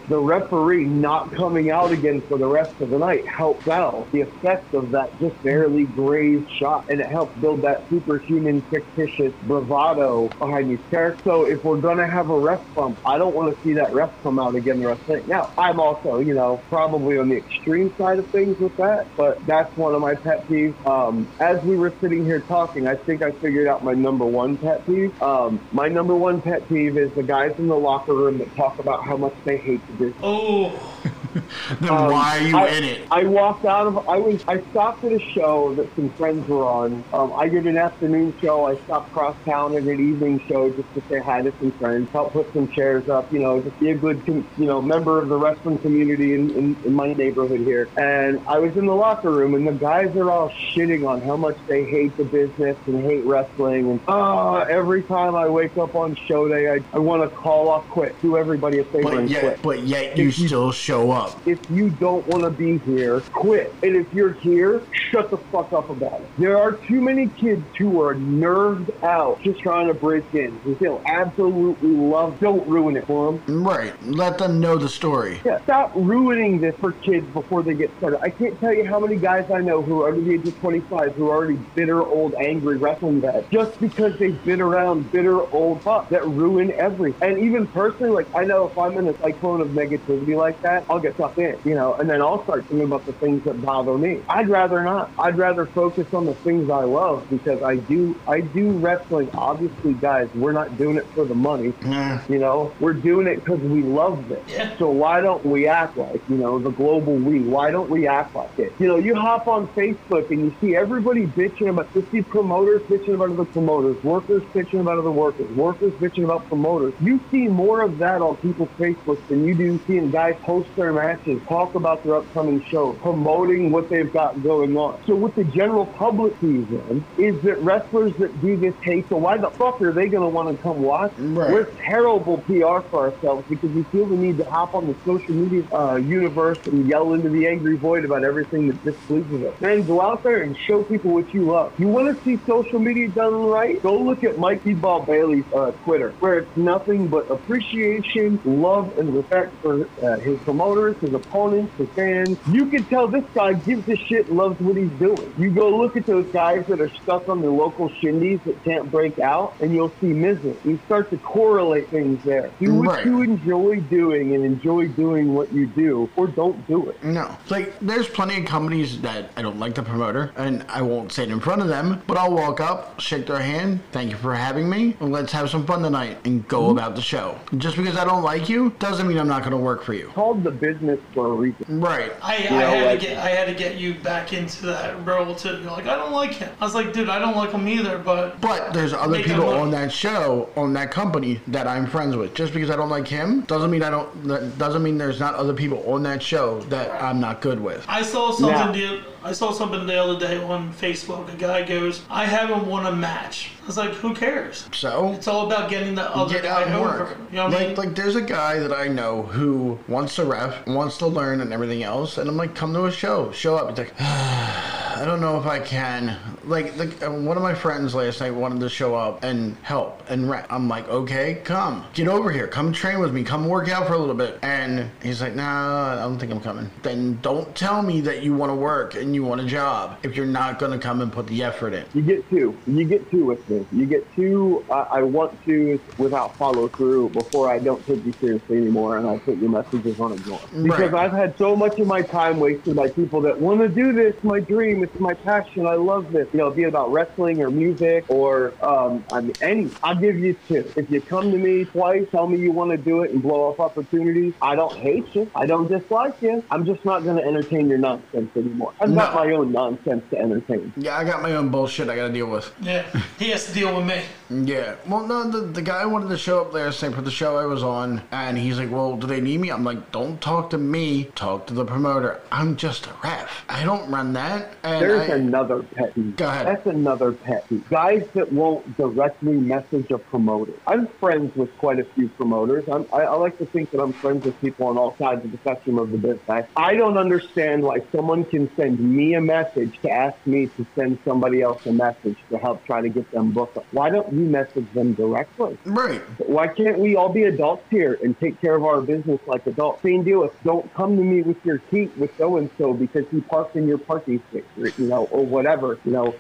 not coming out again for the rest of the night helps out the effect of that just barely grazed shot, and it helps build that superhuman, fictitious bravado behind these characters. So if we're going to have a ref bump, I don't want to see that ref come out again the rest of the night. Now, I'm also, probably on the extreme side of things with that, but that's one of my pet peeves. As we were sitting here talking, I think I figured out my number one pet peeve. My number one pet peeve is the guys in the locker room that talk about how much they hate the business. Oh. Then why are you in it? I walked out of, I stopped at a show that some friends were on. I did an afternoon show. I stopped cross town at an evening show just to say hi to some friends, help put some chairs up, just be a good, member of the wrestling community in my neighborhood here. And I was in the locker room, and the guys are all shitting on how much they hate the business and hate wrestling. And every time I wake up on show day, I want to call off, quit, do everybody a favor and quit. But yet you still show up. If you don't want to be here, quit. And if you're here, shut the fuck up about it. There are too many kids who are nerved out just trying to break in. Who feel absolutely loved. Don't ruin it for them. Right. Let them know the story. Yeah. Stop ruining this for kids before they get started. I can't tell you how many guys I know who are under the age of 25 who are already bitter, old, angry wrestling vets just because they've been around bitter, old fuck that ruin everything. And even personally, like, I know if I'm in a cyclone of negativity like that, I'll get sucked in, and then I'll start thinking about the things that bother me. I'd rather not. I'd rather focus on the things I love, because I do wrestling. Obviously, guys, we're not doing it for the money. We're doing it because we love this. Yeah. So why don't we act like, the global we? Why don't we act like it? You hop on Facebook and you see everybody bitching about, you see promoters bitching about other promoters, workers bitching about other workers bitching about promoters. You see more of that on people's Facebook than you do seeing guys post their matches, talk about their upcoming show, promoting what they've got going on. So what the general public sees then is that wrestlers that do this hate, so why the fuck are they going to want to come watch? Right. We're terrible PR for ourselves because we feel the need to hop on the social media universe and yell into the angry void about everything that displeases us. Man, go out there and show people what you love. You want to see social media done right? Go look at Mikey Ball Bailey's Twitter, where it's nothing but appreciation, love, and respect for his promoters, his opponents, his fans. You can tell this guy gives a shit and loves what he's doing. You go look at those guys that are stuck on their local shindies that can't break out, and you'll see misery. You start to correlate things there. Do what you enjoy doing and enjoy doing what you do, or don't do it. No. Like, there's plenty of companies that I don't like the promoter, and I won't say it in front of them, but I'll walk up, shake their hand, thank you for having me, and let's have some fun tonight, and go about the show. Just because I don't like you doesn't mean I'm not going to work for you. Called the business for a reason. Right. I had to get you back into that role too. You're like, I don't like him. I was like, dude, I don't like him either, but there's other people on that show, on that company, that I'm friends with. Just because I don't like him doesn't mean there's not other people on that show that I'm not good with. I saw something the other day on Facebook. A guy goes, I haven't won a match. I was like, who cares? So it's all about getting the other guy over. You know what I mean? Like, there's a guy that I know who wants to ref, wants to learn and everything else, and I'm like, come to a show up. He's like, I don't know if I can. Like one of my friends last night wanted to show up and help and rent. I'm like, okay, come. Get over here. Come train with me. Come work out for a little bit. And he's like, nah, I don't think I'm coming. Then don't tell me that you want to work and you want a job if you're not going to come and put the effort in. You get two. You get two with me. You get two, I want to without follow through before I don't take you seriously anymore and I put your messages on ignore. Because I've had so much of my time wasted by people that want to do this, my dream, it's my passion, I love this. You know, be it about wrestling or music or I'll give you two. If you come to me twice, tell me you want to do it and blow up opportunities, I don't hate you. I don't dislike you. I'm just not going to entertain your nonsense anymore. I've got my own nonsense to entertain. Yeah, I got my own bullshit I got to deal with. Yeah, he has to deal with me. Yeah. Well, no, the guy wanted to show up last night for the show I was on, and he's like, well, do they need me? I'm like, don't talk to me. Talk to the promoter. I'm just a ref. I don't run that. And there's another pet peeve. Go ahead. That's another pet peeve. Guys that won't directly message a promoter. I'm friends with quite a few promoters. I like to think that I'm friends with people on all sides of the spectrum of the business. I don't understand why someone can send me a message to ask me to send somebody else a message to help try to get them booked. Why don't you message them directly? Right. Why can't we all be adults here and take care of our business like adults? Same deal with don't come to me with your heat with so-and-so because he parked in your parking space, or whatever.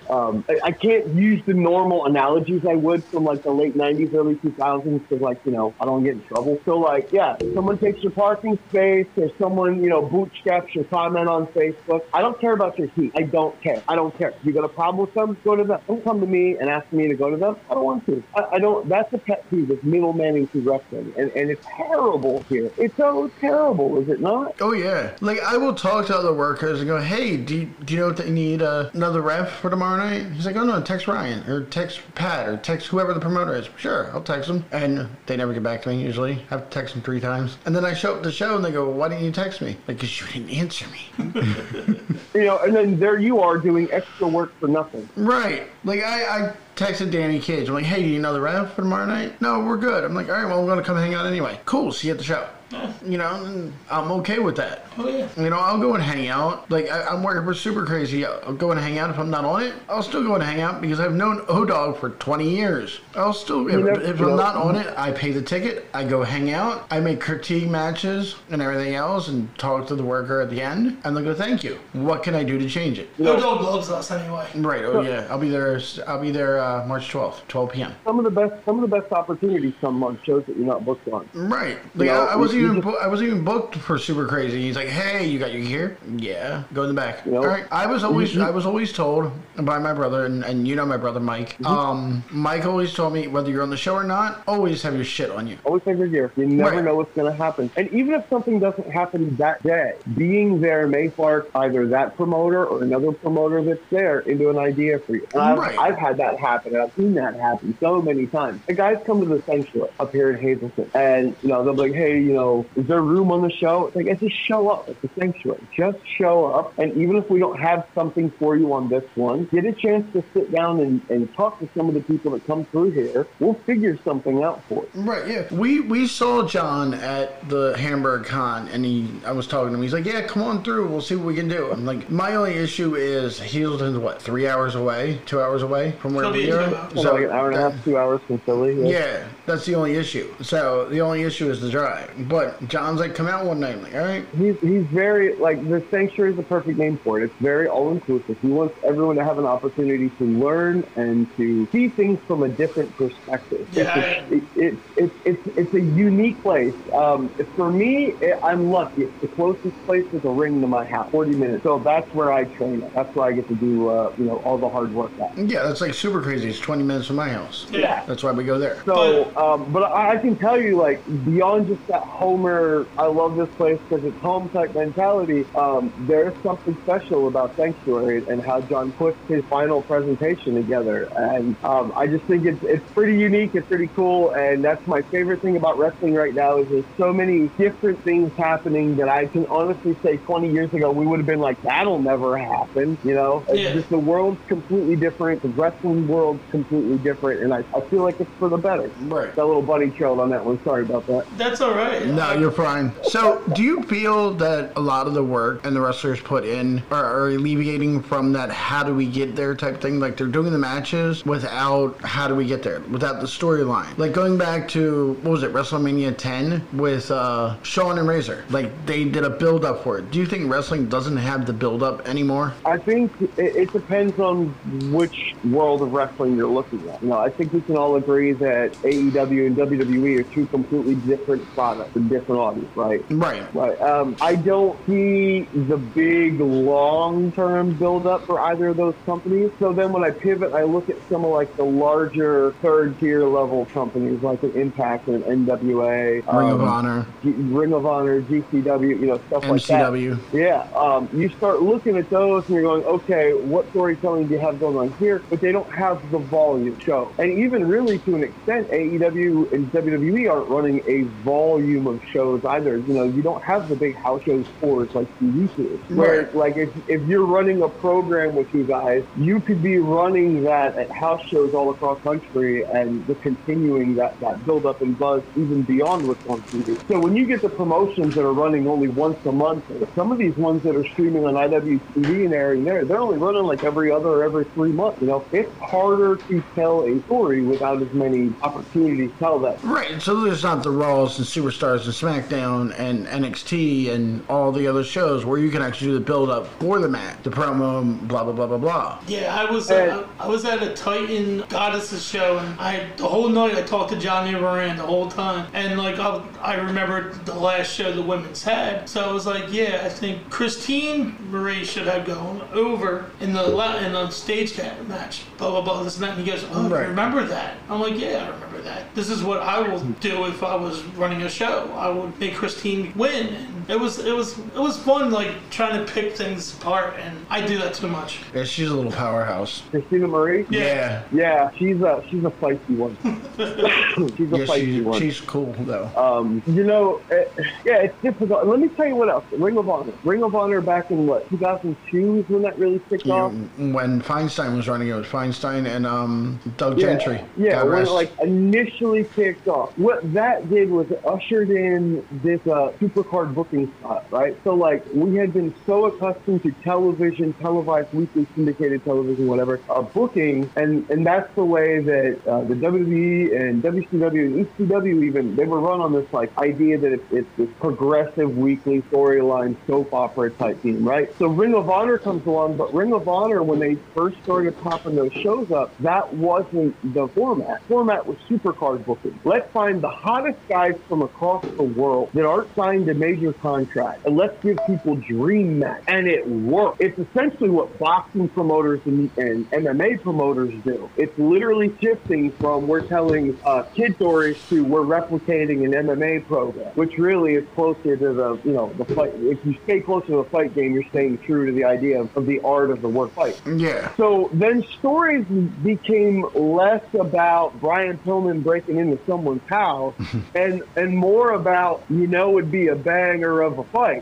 I can't use the normal analogies I would from like the late 90s, early 2000s because I don't get in trouble. So if someone takes your parking space or someone, bootstraps your comment on Facebook, I don't care about your heat. I don't care. You got a problem with them? Go to them. Don't come to me and ask me to go to them. I don't want to. I don't. That's a pet peeve with middlemaning through wrestling. And it's terrible here. It's so terrible, is it not? Oh, yeah. Like, I will talk to other workers and go, hey, do you know if they need another ref for tomorrow night? He's like, oh, no, text Ryan or text Pat or text whoever the promoter is. Sure, I'll text them. And they never get back to me, usually. I have to text them 3 times. And then I show up to the show and they go, well, why didn't you text me? Like, because you didn't answer me. And then there you are doing extra work for nothing. Right. Like, I texted Danny Cage. I'm like, hey, do you know the ref for tomorrow night? No, we're good. I'm like, all right, well, I'm going to come hang out anyway. Cool, see you at the show. And I'm okay with that. Oh, yeah. I'll go and hang out. Like, I'm working for Super Crazy. I'll go and hang out. If I'm not on it, I'll still go and hang out because I've known O-Dog for 20 years. I'll still, if I'm not on it, I pay the ticket. I go hang out. I make critique matches and everything else and talk to the worker at the end. And they'll go, thank you. What can I do to change it? O-Dog loves us anyway. Right. Oh, yeah. I'll be there March 12th, 12 p.m. Some of the best opportunities come on shows that you're not booked on. Right. Like, I wasn't even booked for Super Crazy. He's like, hey, you got your gear? Yeah. Go in the back. All right. I was always told by my brother, and my brother Mike. Mike always told me whether you're on the show or not, always have your shit on you. Always have your gear. You never know what's going to happen. And even if something doesn't happen that day, being there may spark either that promoter or another promoter that's there into an idea for you. And I've had that happen. And I've seen that happen so many times. The guys come to the Sanctuary up here in Hazleton, and they'll be like, hey, is there room on the show? It's like, just show up at the Sanctuary. Just show up. And even if we don't have something for you on this one, get a chance to sit down and talk to some of the people that come through here. We'll figure something out for you. Right, yeah. We saw John at the Hamburg Con, and I was talking to him. He's like, yeah, come on through. We'll see what we can do. I'm like, my only issue is Hazleton's 3 hours away, 2 hours away from where we are? So like an hour and a half, 2 hours from Philly. Yeah, that's the only issue. So the only issue is the drive. But John's like, come out one night. I'm like, all right. He's very, the Sanctuary is the perfect name for it. It's very all-inclusive. He wants everyone to have an opportunity to learn and to see things from a different perspective. Yeah. It's a unique place. For me, I'm lucky. It's the closest place with a ring to my house, 40 minutes. So that's where I train at. That's where I get to do, all the hard work at. Yeah, that's like Super Crazy. It's 20 minutes from my house. Yeah. That's why we go there. So, but I can tell you, beyond just that Homer, I love this place because it's home type mentality, there's something special about Sanctuary and how John puts his final presentation together. And I just think it's pretty unique. It's pretty cool. And that's my favorite thing about wrestling right now is there's so many different things happening that I can honestly say 20 years ago, we would have been like, that'll never happen. It's just the world's completely different. The wrestling world's completely different. And I feel like it's for the better. Right. That little bunny trailed on that one. Sorry about that. That's all right. No, you're fine. So, do you feel that a lot of the work and the wrestlers put in are alleviating from that how do we get there type thing? Like, they're doing the matches without how do we get there, without the storyline. Like, going back to, what was it, WrestleMania 10 with Shawn and Razor. Like, they did a build-up for it. Do you think wrestling doesn't have the build-up anymore? I think it depends on which world of wrestling you're looking at. I think we can all agree that AEW and WWE are two completely different products and different audience, right? Right. I don't see the big long-term build-up for either of those companies. So then when I pivot, I look at some of like the larger third-tier level companies like an Impact and NWA, Ring of Honor, GCW, stuff like that. MCW. Yeah. You start looking at those and you're going, okay, what storytelling do you have going on here? But they don't have the volume show. And even really to an extent, AEW and WWE aren't running a volume of shows either. You don't have the big house shows for like TV series. Where, like, if you're running a program with you guys, you could be running that at house shows all across the country and just continuing that build-up and buzz even beyond what's on TV. So when you get the promotions that are running only once a month, some of these ones that are streaming on IWTV and airing there, they're only running like every 3 months. It's harder to tell a story without as many opportunities to tell that. Right, so there's not the Raws and Superstars and SmackDown and NXT and all the other shows where you can actually do the build-up for the match, the promo, blah, blah, blah, blah, blah. Yeah, I was at a Titan Goddesses show, and the whole night I talked to Johnny Moran the whole time, and like I remember the last show the women's had, so I was like, yeah, I think Christine Marie should have gone over in the stage cat match, blah blah blah, this and that, and he goes, oh, right. Remember that? I'm like, yeah, I remember that. This is what I will do if I was running a show. I would make Christine win. And it was fun, like trying to pick things apart, and I do that too much. Yeah, she's a little powerhouse. Christina Marie? Yeah. Yeah, she's a feisty one. She's a feisty one. She's cool though. It's difficult. Let me tell you what else. Ring of Honor. Ring of Honor back in 2002 is when that really kicked off. When Feinstein was running, it was Feinstein and Doug Gentry. Yeah, when it like initially kicked off. What that did was it ushered in this supercard booking spot, right? So like we had been so accustomed to television, televised weekly syndicated television, whatever, booking, and that's the way that the WWE and WCW and ECW even, they were run on this like idea that it's this progressive weekly storyline soap opera type theme, right? So Ring of Honor comes along, but Ring of Honor, when they first started popping those shows up, that wasn't the format. Format was supercard booking. Let's find the hottest guys from across the world that aren't signed to major contracts, and let's give people dream match. And it worked. It's essentially what boxing promoters and MMA promoters do. It's literally shifting from we're telling kid stories to we're replicating an MMA program, which really is closer to the fight. If you stay close to the fight game, you're staying true to the idea of the art of the word fight. Yeah. So then stories became less about Brian Pillman breaking into someone's house and more about, it'd be a banger of a fight,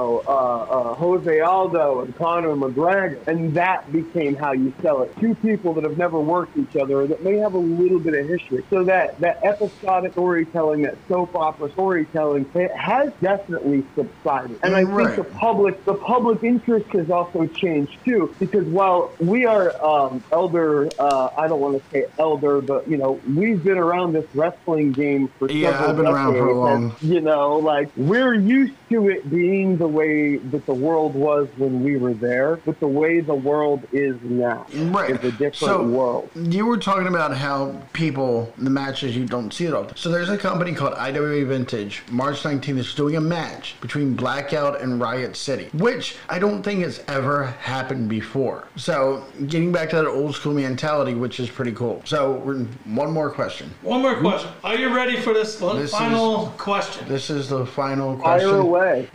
Jose Aldo and Conor McGregor. And that became how you sell it. Two people that have never worked each other that may have a little bit of history. So that episodic storytelling, that soap opera storytelling, it has definitely subsided. And I think the public interest has also changed too, because while we are elder, I don't want to say elder, but we've been around this wrestling game for several decades. I've been around for a long. And, we're used to it being the way that the world was when we were there, but the way the world is now is a different world. You were talking about how the matches, you don't see it often. So there's a company called IWA Vintage. March 19th is doing a match between Blackout and Riot City, which I don't think has ever happened before. So getting back to that old school mentality, which is pretty cool. So one more question. Are you ready for this final question? This is the final question. Fire away.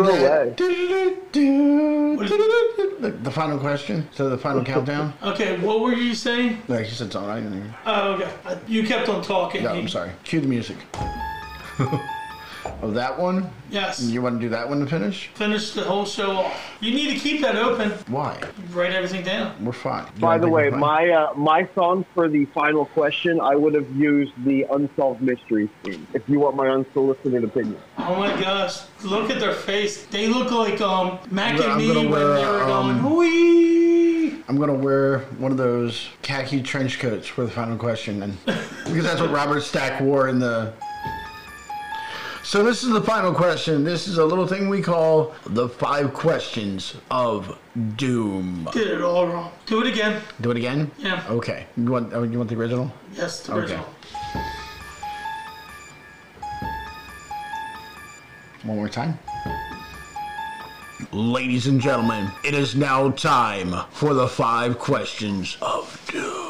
The final question. So the final countdown. Okay, what were you saying? No, you said something. I didn't hear. Oh, okay. You kept on talking. No, I'm sorry. Cue the music. Oh, that one? Yes. You want to do that one to finish? Finish the whole show off. You need to keep that open. Why? Write everything down. We're fine. By the way, Fine? my song for the final question, I would have used the Unsolved Mysteries theme, if you want my unsolicited opinion. Oh my gosh. Look at their face. They look like Mac and I'm me gonna when wear, they were going, wee. I'm gonna wear one of those khaki trench coats for the final question, and because that's what Robert Stack wore in the. So this is the final question. This is a little thing we call the 5 questions of doom. Did it all wrong. Do it again. Do it again? Yeah. Okay. You want the original? Yes, the original. One more time. Ladies and gentlemen, it is now time for the 5 questions of doom.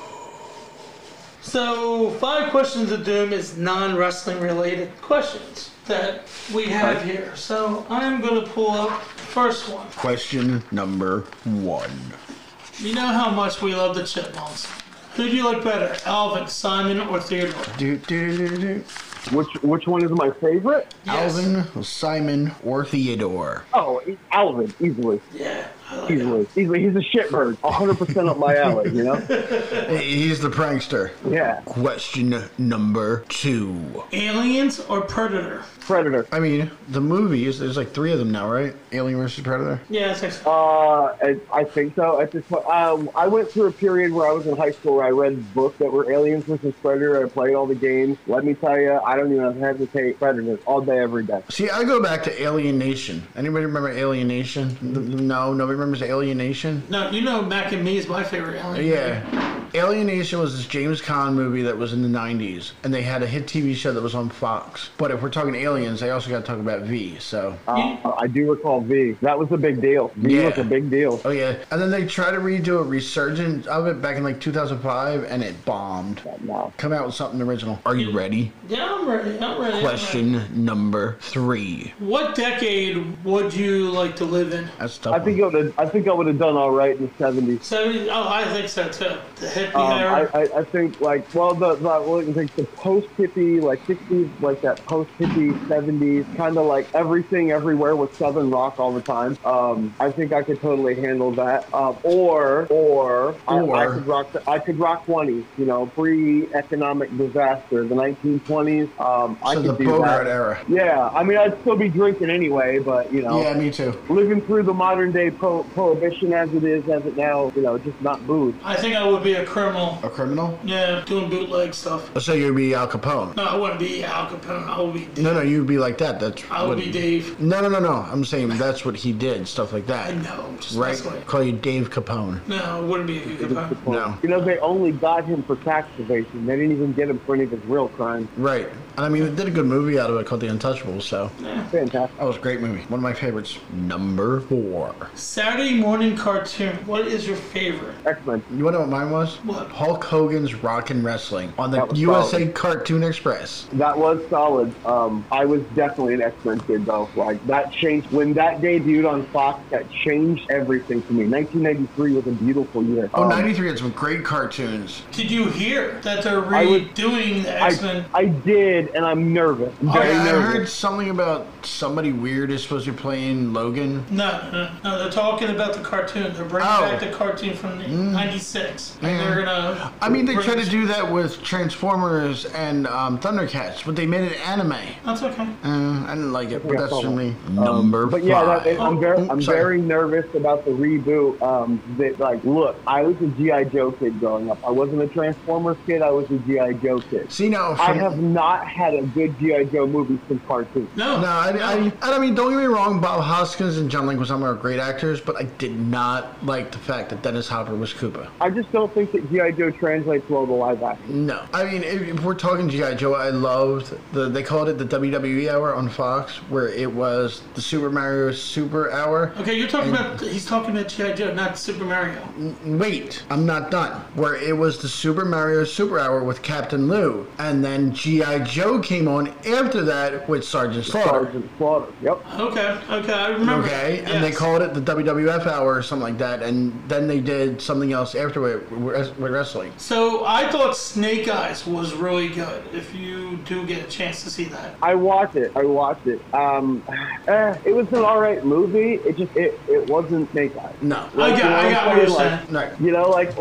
So, 5 questions of doom is non-wrestling related questions that we have here. So, I'm going to pull up the first one. Question number 1. You know how much we love the Chipmunks. Who do you like better, Alvin, Simon, or Theodore? Which one is my favorite? Yes. Alvin, Simon, or Theodore? Oh, Alvin, easily. Yeah, I like Alvin. Easily. He's a shitbird. 100% up my alley, you know? He's the prankster. Yeah. Question number 2. Aliens or Predator? Predator. I mean, the movies, there's like 3 of them now, right? Alien vs. Predator? Yeah, I think so. I think so. At this point, I went through a period where I was in high school where I read books that were Aliens vs. Predator. I played all the games. Let me tell you, I don't even hesitate. Predator all day, every day. See, I go back to Alien Nation. Anybody remember Alien Nation? No, nobody remembers Alien Nation? No, you know Mac and Me is my favorite alien. Yeah. Alien Nation was this James Caan movie that was in the 90s, and they had a hit TV show that was on Fox. But if we're talking aliens, they also got to talk about V, so... I do recall V. That was a big deal. V was a big deal. Oh, yeah. And then they tried to redo a resurgence of it back in, like, 2005, and it bombed. No. Come out with something original. Are you ready? Yeah, I'm ready. Question number 3. What decade would you like to live in? That's a tough I think I would have done all right in the 70s. 70s? Oh, I think so too. The hippie era. I think like the post hippie, like 60s, like that post hippie 70s, kind of like everything everywhere with Southern rock all the time. I think I could totally handle that. Or I could rock 20s. You know, pre-economic disaster, the 1920s. I So could the do Bogart that. era. Yeah, I mean, I'd still be drinking anyway, but you know. Yeah, me too. Living through the modern day prohibition as it now, you know, just not booze. I think I would be a criminal. A criminal? Yeah, doing bootleg stuff. So you'd be Al Capone. No, I wouldn't be Al Capone. I would be Dave. No, you'd be like that. That's I would be Dave. No. I'm saying that's what he did, stuff like that. I know. Just Right? messing with you. Call you Dave Capone. No, I wouldn't be Capone. No. You know, they only got him for tax evasion. They didn't even get him for any of his real crimes. Right. And I mean, they did a good movie out of it called The Untouchables, so Fantastic. that was a great movie. One of my favorites. Number 4. Saturday morning cartoon. What is your favorite? X-Men. You want to know what mine was? What? Hulk Hogan's Rockin' Wrestling on the That was USA solid. Cartoon Express. That was solid. I was definitely an X-Men kid, though. Like, that changed. When that debuted on Fox, that changed everything for me. 1993 was a beautiful year. Oh, 93 had some great cartoons. Did you hear that they're I was- redoing the X-Men? I did, and I'm nervous. I'm very I nervous. heard something about somebody weird is supposed to be playing Logan. No. They're talking about the cartoon. They're bringing Oh. back the cartoon from '96, and Yeah. they're gonna. I mean, they bring tried to this- do that with Transformers and Thundercats, but they made it anime. That's okay. I didn't like it, but Yeah, that's so- for me. Number But yeah, 5. I'm Sorry. very nervous about the reboot. Look, I was a G.I. Joe kid growing up. I wasn't a Transformers kid. I was a G.I. Joe kid. See now, I have not had a good G.I. Joe movie since cartoon. No. I mean, don't get me wrong. Bob Hoskins and John Leguizamo are great actors, but I did not like the fact that Dennis Hopper was Koopa. I just don't think that G.I. Joe translates well to live action. No, I mean, if we're talking G.I. Joe, I loved they called it the WWE Hour on Fox, where it was the Super Mario Super Hour. Okay, you're talking about. He's talking about G.I. Joe, not Super Mario. Wait, I'm not done. Where it was the Super Mario Super Hour with Captain Lou, and then G.I. Joe came on after that with Sergeant Slaughter. Sergeant Slaughter. Yep. Okay, I remember. Okay, Yes. and they called it the WWF Hour or something like that, and then they did something else after it, with wrestling. So I thought Snake Eyes was really good. If you do get a chance to see that, I watched it. It was an alright movie. It wasn't Snake Eyes. No. I got what you're saying. No. You know, like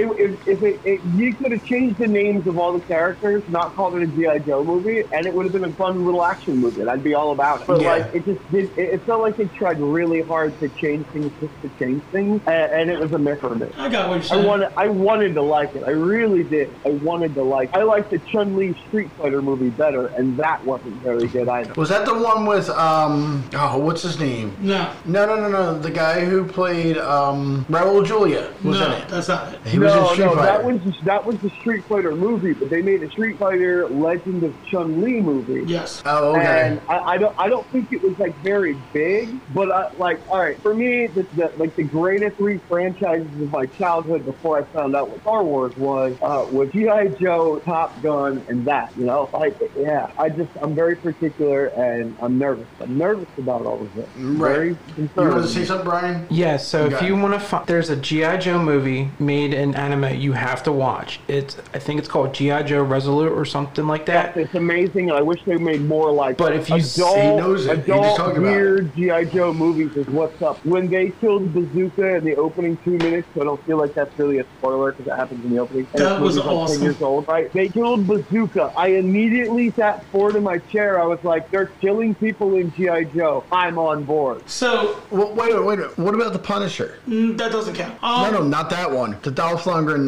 if you could have changed the names of all the characters, not called it a G.I. Joe movie, and it would have been a fun little action movie. I'd be all about it. But Yeah. like, it felt like they tried really hard to change things just to change things, and it was a miss for me. I got what you're saying. I wanted to like it. I really did. I wanted to like it. I liked the Chun-Li Street Fighter movie better, and that wasn't very good either. Was that the one with what's his name? No, No. The guy who played Raul Julia was in no, it. that's not it. He was in Street Fighter. that was the Street Fighter movie, but they made a Street Fighter Legend of Chun-Li movie. Yes. Oh, okay. And I don't think it was like very big, but all right, for me, the greatest three franchises of my childhood before I found out what Star Wars was G.I. Joe, Top Gun, and that. You know, like, yeah, I'm very particular, and I'm nervous. I'm nervous about all of it. Very You concerned. want to say something, Brian? Yeah, so if Okay. you want to find, there's a G.I. Joe movie made in anime you have to watch. I think it's called G.I. Joe Resolute or something like that. It's amazing, and I wish they made more like But if you adult, he knows it. He just adult talked about weird G.I. Joe movies is what's up. When they killed Bazooka in the opening 2 minutes, so I don't feel like that's really a spoiler because it happens in the opening. And That this was movie's like awesome. 10 years old, right? They killed Bazooka. I immediately sat forward in my chair. I was like, they're killing people in G.I. Joe. I'm on board. So Well, wait a minute. What about the Punisher? that doesn't count. No, not that one. The Dolph Lundgren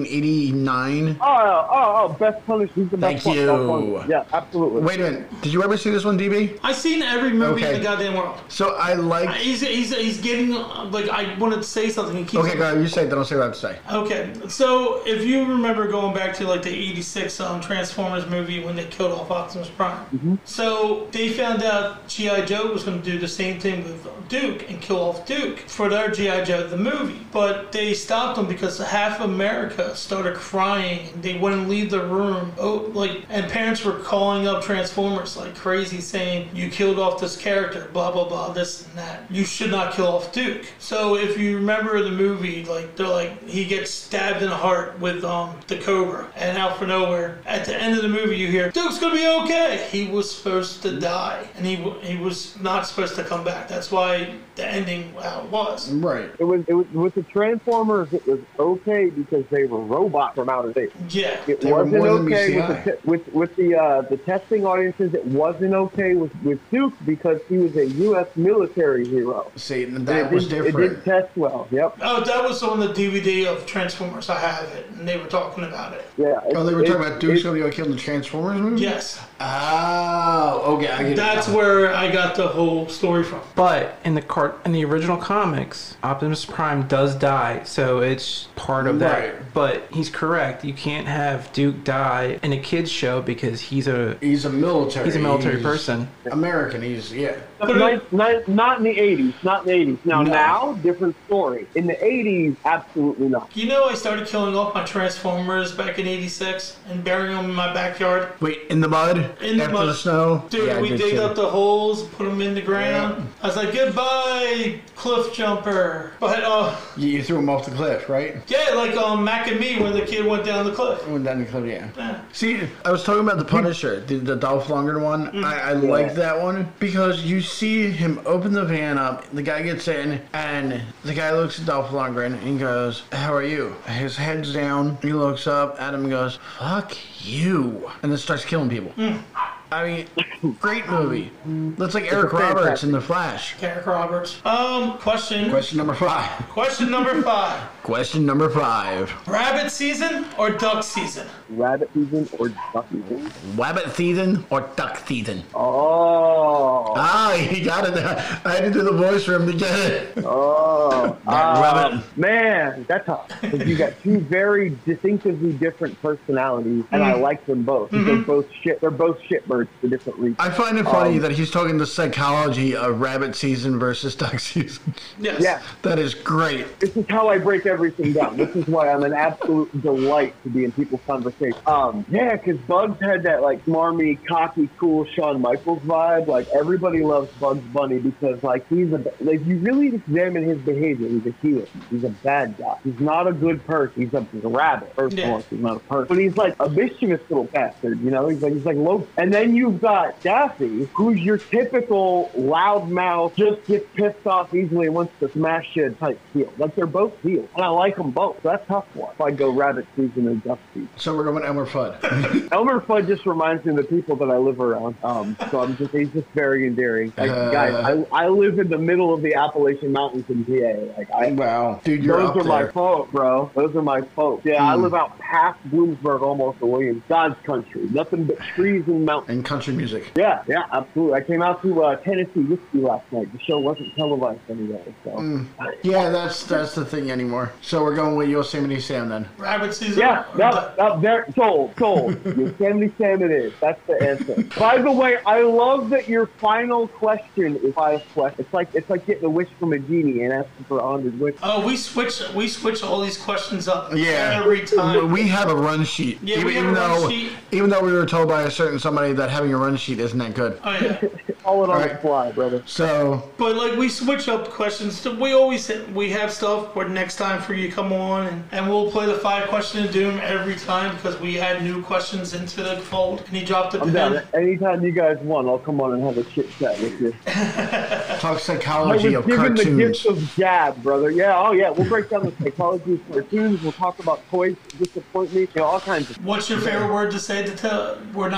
1989. Best Punisher. He's the best Thank you. Punisher. Yeah, absolutely. Wait a minute. Did you ever see this one, DB? I've seen every movie Okay. in the goddamn world. So I like. He's getting like I wanted to say something. He keeps Okay, go ahead. You say it, then I'll say what I have to say. Okay, so if you remember going back to like the '86 Transformers movie when they killed off Optimus Prime, so they found out G.I. Joe was going to do the same thing with Duke and kill off Duke for their G.I. Joe the movie, but they stopped them because half America started crying and they wouldn't leave the room. And parents were calling up Transformers like crazy, saying you killed off this character, blah blah blah, this and that. You should not kill off Duke. So if you remember the movie, like they're like he gets stabbed in the heart with the Cobra, and out for nowhere at the end of the movie you hear Duke's gonna be okay. He was supposed to die, and he was not supposed to come back. That's why the ending was. Right. It was with the Transformers. It was okay because they were robots from outer space. Yeah. It They were wasn't more than okay BCI. with the testing audiences. It wasn't okay with Duke because he was a U.S. military hero. See, And that was It different. didn't test well. Yep. Oh, that was on the DVD of Transformers. I have it, and they were talking about it. Yeah. Oh, they were talking about Duke's going to go kill the Transformers movie? Yes, Oh, okay. I get it. that's where I got the whole story from. But in the original comics, Optimus Prime does die, so it's part of that. Right. But he's correct. You can't have Duke die in a kids show because he's a He's a military. person. American. Yeah. Not in the 80s. Not in the 80s. Now, different story. In the 80s, absolutely not. You know, I started killing off my Transformers back in '86 and burying them in my backyard. Wait, in the mud? In the After mud. the snow? Dude, Yeah, I we did dig too. up the holes, put them in the ground. I was like, goodbye, cliff jumper. But, You threw him off the cliff, right? yeah, like Mac and Me when the kid went down the cliff. Went down the cliff, yeah. Yeah. See, I was talking about the Punisher, the Dolph Lundgren one. I like that one because you see him open the van up, the guy gets in, and the guy looks at Dolph Lundgren and he goes, "How are you?" His head's down, he looks up at him and goes, "Fuck you," and then starts killing people. I mean, great movie. That's like Eric Roberts in The Flash. Eric Roberts. Question. Question number 5. Question number 5. Question number 5. Rabbit season or duck season? Rabbit season or duck season? Rabbit season or duck season? Oh. Ah, he got it. I had to do the voice for him to get it. Oh. That rabbit. Man, that's tough. 'Cause you got two very distinctively different personalities, and I like them both. They're both shit. They're both shit merch for different reasons. I find it funny that he's talking the psychology of rabbit season versus duck season. Yes. Yeah. That is great. This is how I break everything down. This is why I'm an absolute delight to be in people's conversation. Yeah, because Bugs had that like smarmy, cocky, cool Shawn Michaels vibe. Like everybody loves Bugs Bunny because like he's if you really examine his behavior, he's a heel. He's a bad guy. He's not a good person. He's a rabbit. First of all, he's not a person. But he's like a mischievous little bastard. You know, he's like low. And then you've got Daffy, who's your typical loudmouth, just gets pissed off easily and wants to smash shit type heel. Like they're both heels, and I like them both. So that's tough one. If I go rabbit season and duck season. So we're going Elmer Fudd. Elmer Fudd just reminds me of the people that I live around. So he's just very endearing. Like, guys, I live in the middle of the Appalachian Mountains in PA. Like, wow, dude, you're those up are there. my folks, bro. Those are my folks. Yeah, I live out past Bloomsburg, almost to Williams. God's country. Nothing but trees and mountains. And country music. Yeah, absolutely. I came out to Tennessee Whiskey last night. The show wasn't televised anyway. So. Yeah, that's the thing anymore. So we're going with Yosemite Sam then. Rabbit season. Yeah, no, there, sold. Yosemite Sam it is. That's the answer. By the way, I love that your final question is 5 questions. It's like getting a wish from a genie and asking for 100 wishes. Oh, we switch all these questions up. Yeah, every time. We have a run sheet. Yeah, we have a run sheet. Even though we were told by a certain somebody that having a run sheet isn't that good. Oh yeah. All it on the fly, brother. So, but like we switch up questions. We have stuff where next time for you to come on and we'll play the 5 question of doom every time because we add new questions into the fold and he dropped a I'm pen. down. Anytime you guys want, I'll come on and have a chit chat with you. talk psychology of given cartoons. the gift of gab, brother. Yeah, oh yeah. We'll break down the psychology of cartoons. We'll talk about toys that disappoint me. You know, all kinds of. What's your favorite word to say to tell? We're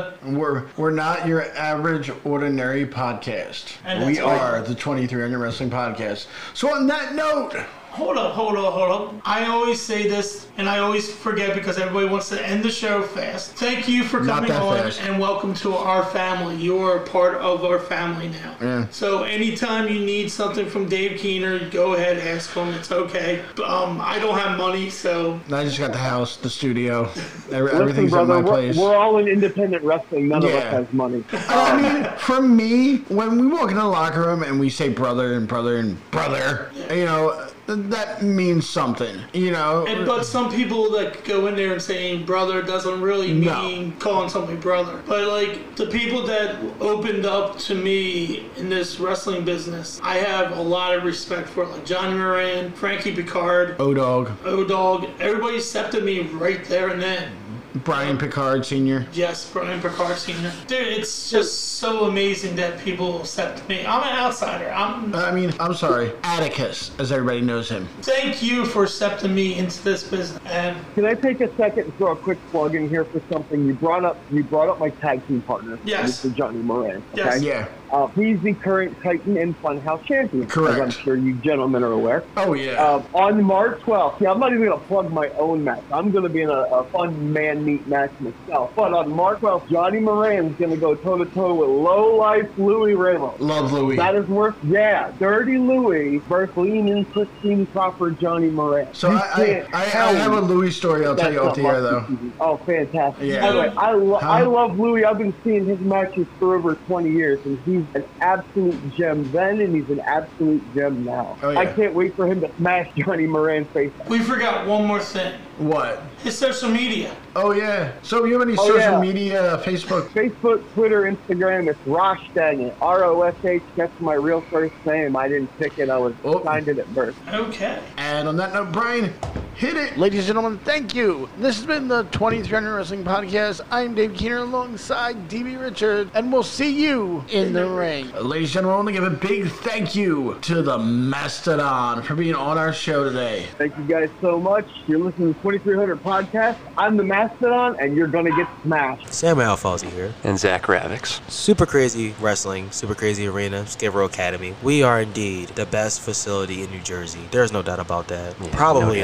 not your average ordinary podcast. And We that's right. are the 2300 Wrestling Podcast. So on that note, Hold up. I always say this, and I always forget because everybody wants to end the show fast. Thank you for coming that on, fast. and welcome to our family. You are a part of our family now. Yeah. So anytime you need something from Dave Keener, go ahead, ask him. It's okay. I don't have money, so... I just got the house, the studio. Listen, Everything's brother, in my place. we're all in independent wrestling. None of us Yeah. has money. I mean, for me, when we walk in the locker room and we say brother, you know, that means something, you know. But some people that go in there and saying brother doesn't really mean calling somebody brother. But like the people that opened up to me in this wrestling business, I have a lot of respect for, like Johnny Moran, Frankie Picard, O-Dog, everybody accepted me right there and then. Brian Picard Sr. Yes, Brian Picard Sr. Dude, it's just so amazing that people accept me. I'm an outsider. I'm sorry, Atticus, as everybody knows him. Thank you for accepting me into this business. And Can I take a second and throw a quick plug in here for something you brought up? You brought up my tag team partner, Yes. Mr. Johnny Moran. Okay? Yes. Yeah. He's the current Titan and Funhouse champion. Correct. As I'm sure you gentlemen are aware. Oh, yeah. On March 12th, I'm not even going to plug my own match. I'm going to be in a fun man meet match myself. But on March 12th, Johnny Moran's going to go toe-to-toe with low-life Louis Ramos. Love Louis. That is worth, Dirty Louis versus Lean and Christine Crawford, Johnny Moran. So I have a Louis story I'll tell you off the air, though. Oh, fantastic. Yeah. By the way, I love Louis. I've been seeing his matches for over 20 years, and he's an absolute gem then, and he's an absolute gem now. Oh, yeah. I can't wait for him to smash Johnny Moran's face. we forgot one more thing. What? His social media. Oh, yeah. So you have any social media, Facebook? Facebook, Twitter, Instagram, it's Rosh Daniel. R-O-S-H, that's my real first name. I didn't pick it. I was signed it at birth. Okay. And on that note, Brian, hit it. Ladies and gentlemen, thank you. This has been the 2300 Wrestling Podcast. I'm Dave Keener alongside DB Richard, and we'll see you in the ring. Ladies and gentlemen, I want to give a big thank you to the Mastodon for being on our show today. Thank you guys so much. You're listening to 2300 Podcast. I'm the Mastodon, and you're going to get smashed. Sam Alfozzi here. And Zach Ravix. Super Crazy Wrestling, Super Crazy Arena, Skid Row Academy. We are indeed the best facility in New Jersey. There's no doubt about that. Yeah, Probably no in the world.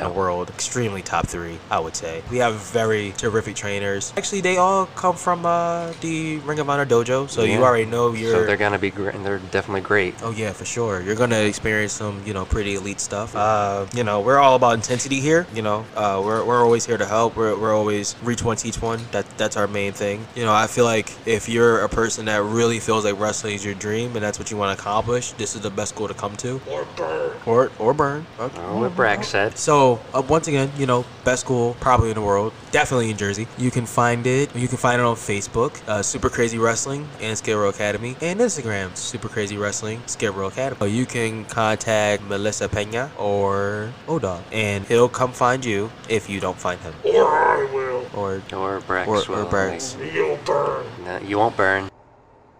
world. Extremely top 3, I would say. We have very terrific trainers. Actually, they all come from the Ring of Honor dojo, so you already know So they're gonna be great, and they're definitely great. Oh yeah, for sure. You're gonna experience some, pretty elite stuff. We're all about intensity here. We're always here to help. We're always reach one, teach one. That's our main thing. I feel like if you're a person that really feels like wrestling is your dream and that's what you want to accomplish, this is the best school to come to. Or burn. Or burn. Okay. Oh, what Brack said. So once again, best school probably in the world, definitely in Jersey. You can find it on Facebook, Super Crazy Wrestling and Skid Row Academy, and Instagram, Super Crazy Wrestling, Skid Row Academy. You can contact Melissa Pena or O-Dog, and he'll come find you if you don't find him. Or I will. Or Brax will. Or Brax. You'll burn. No, you won't burn.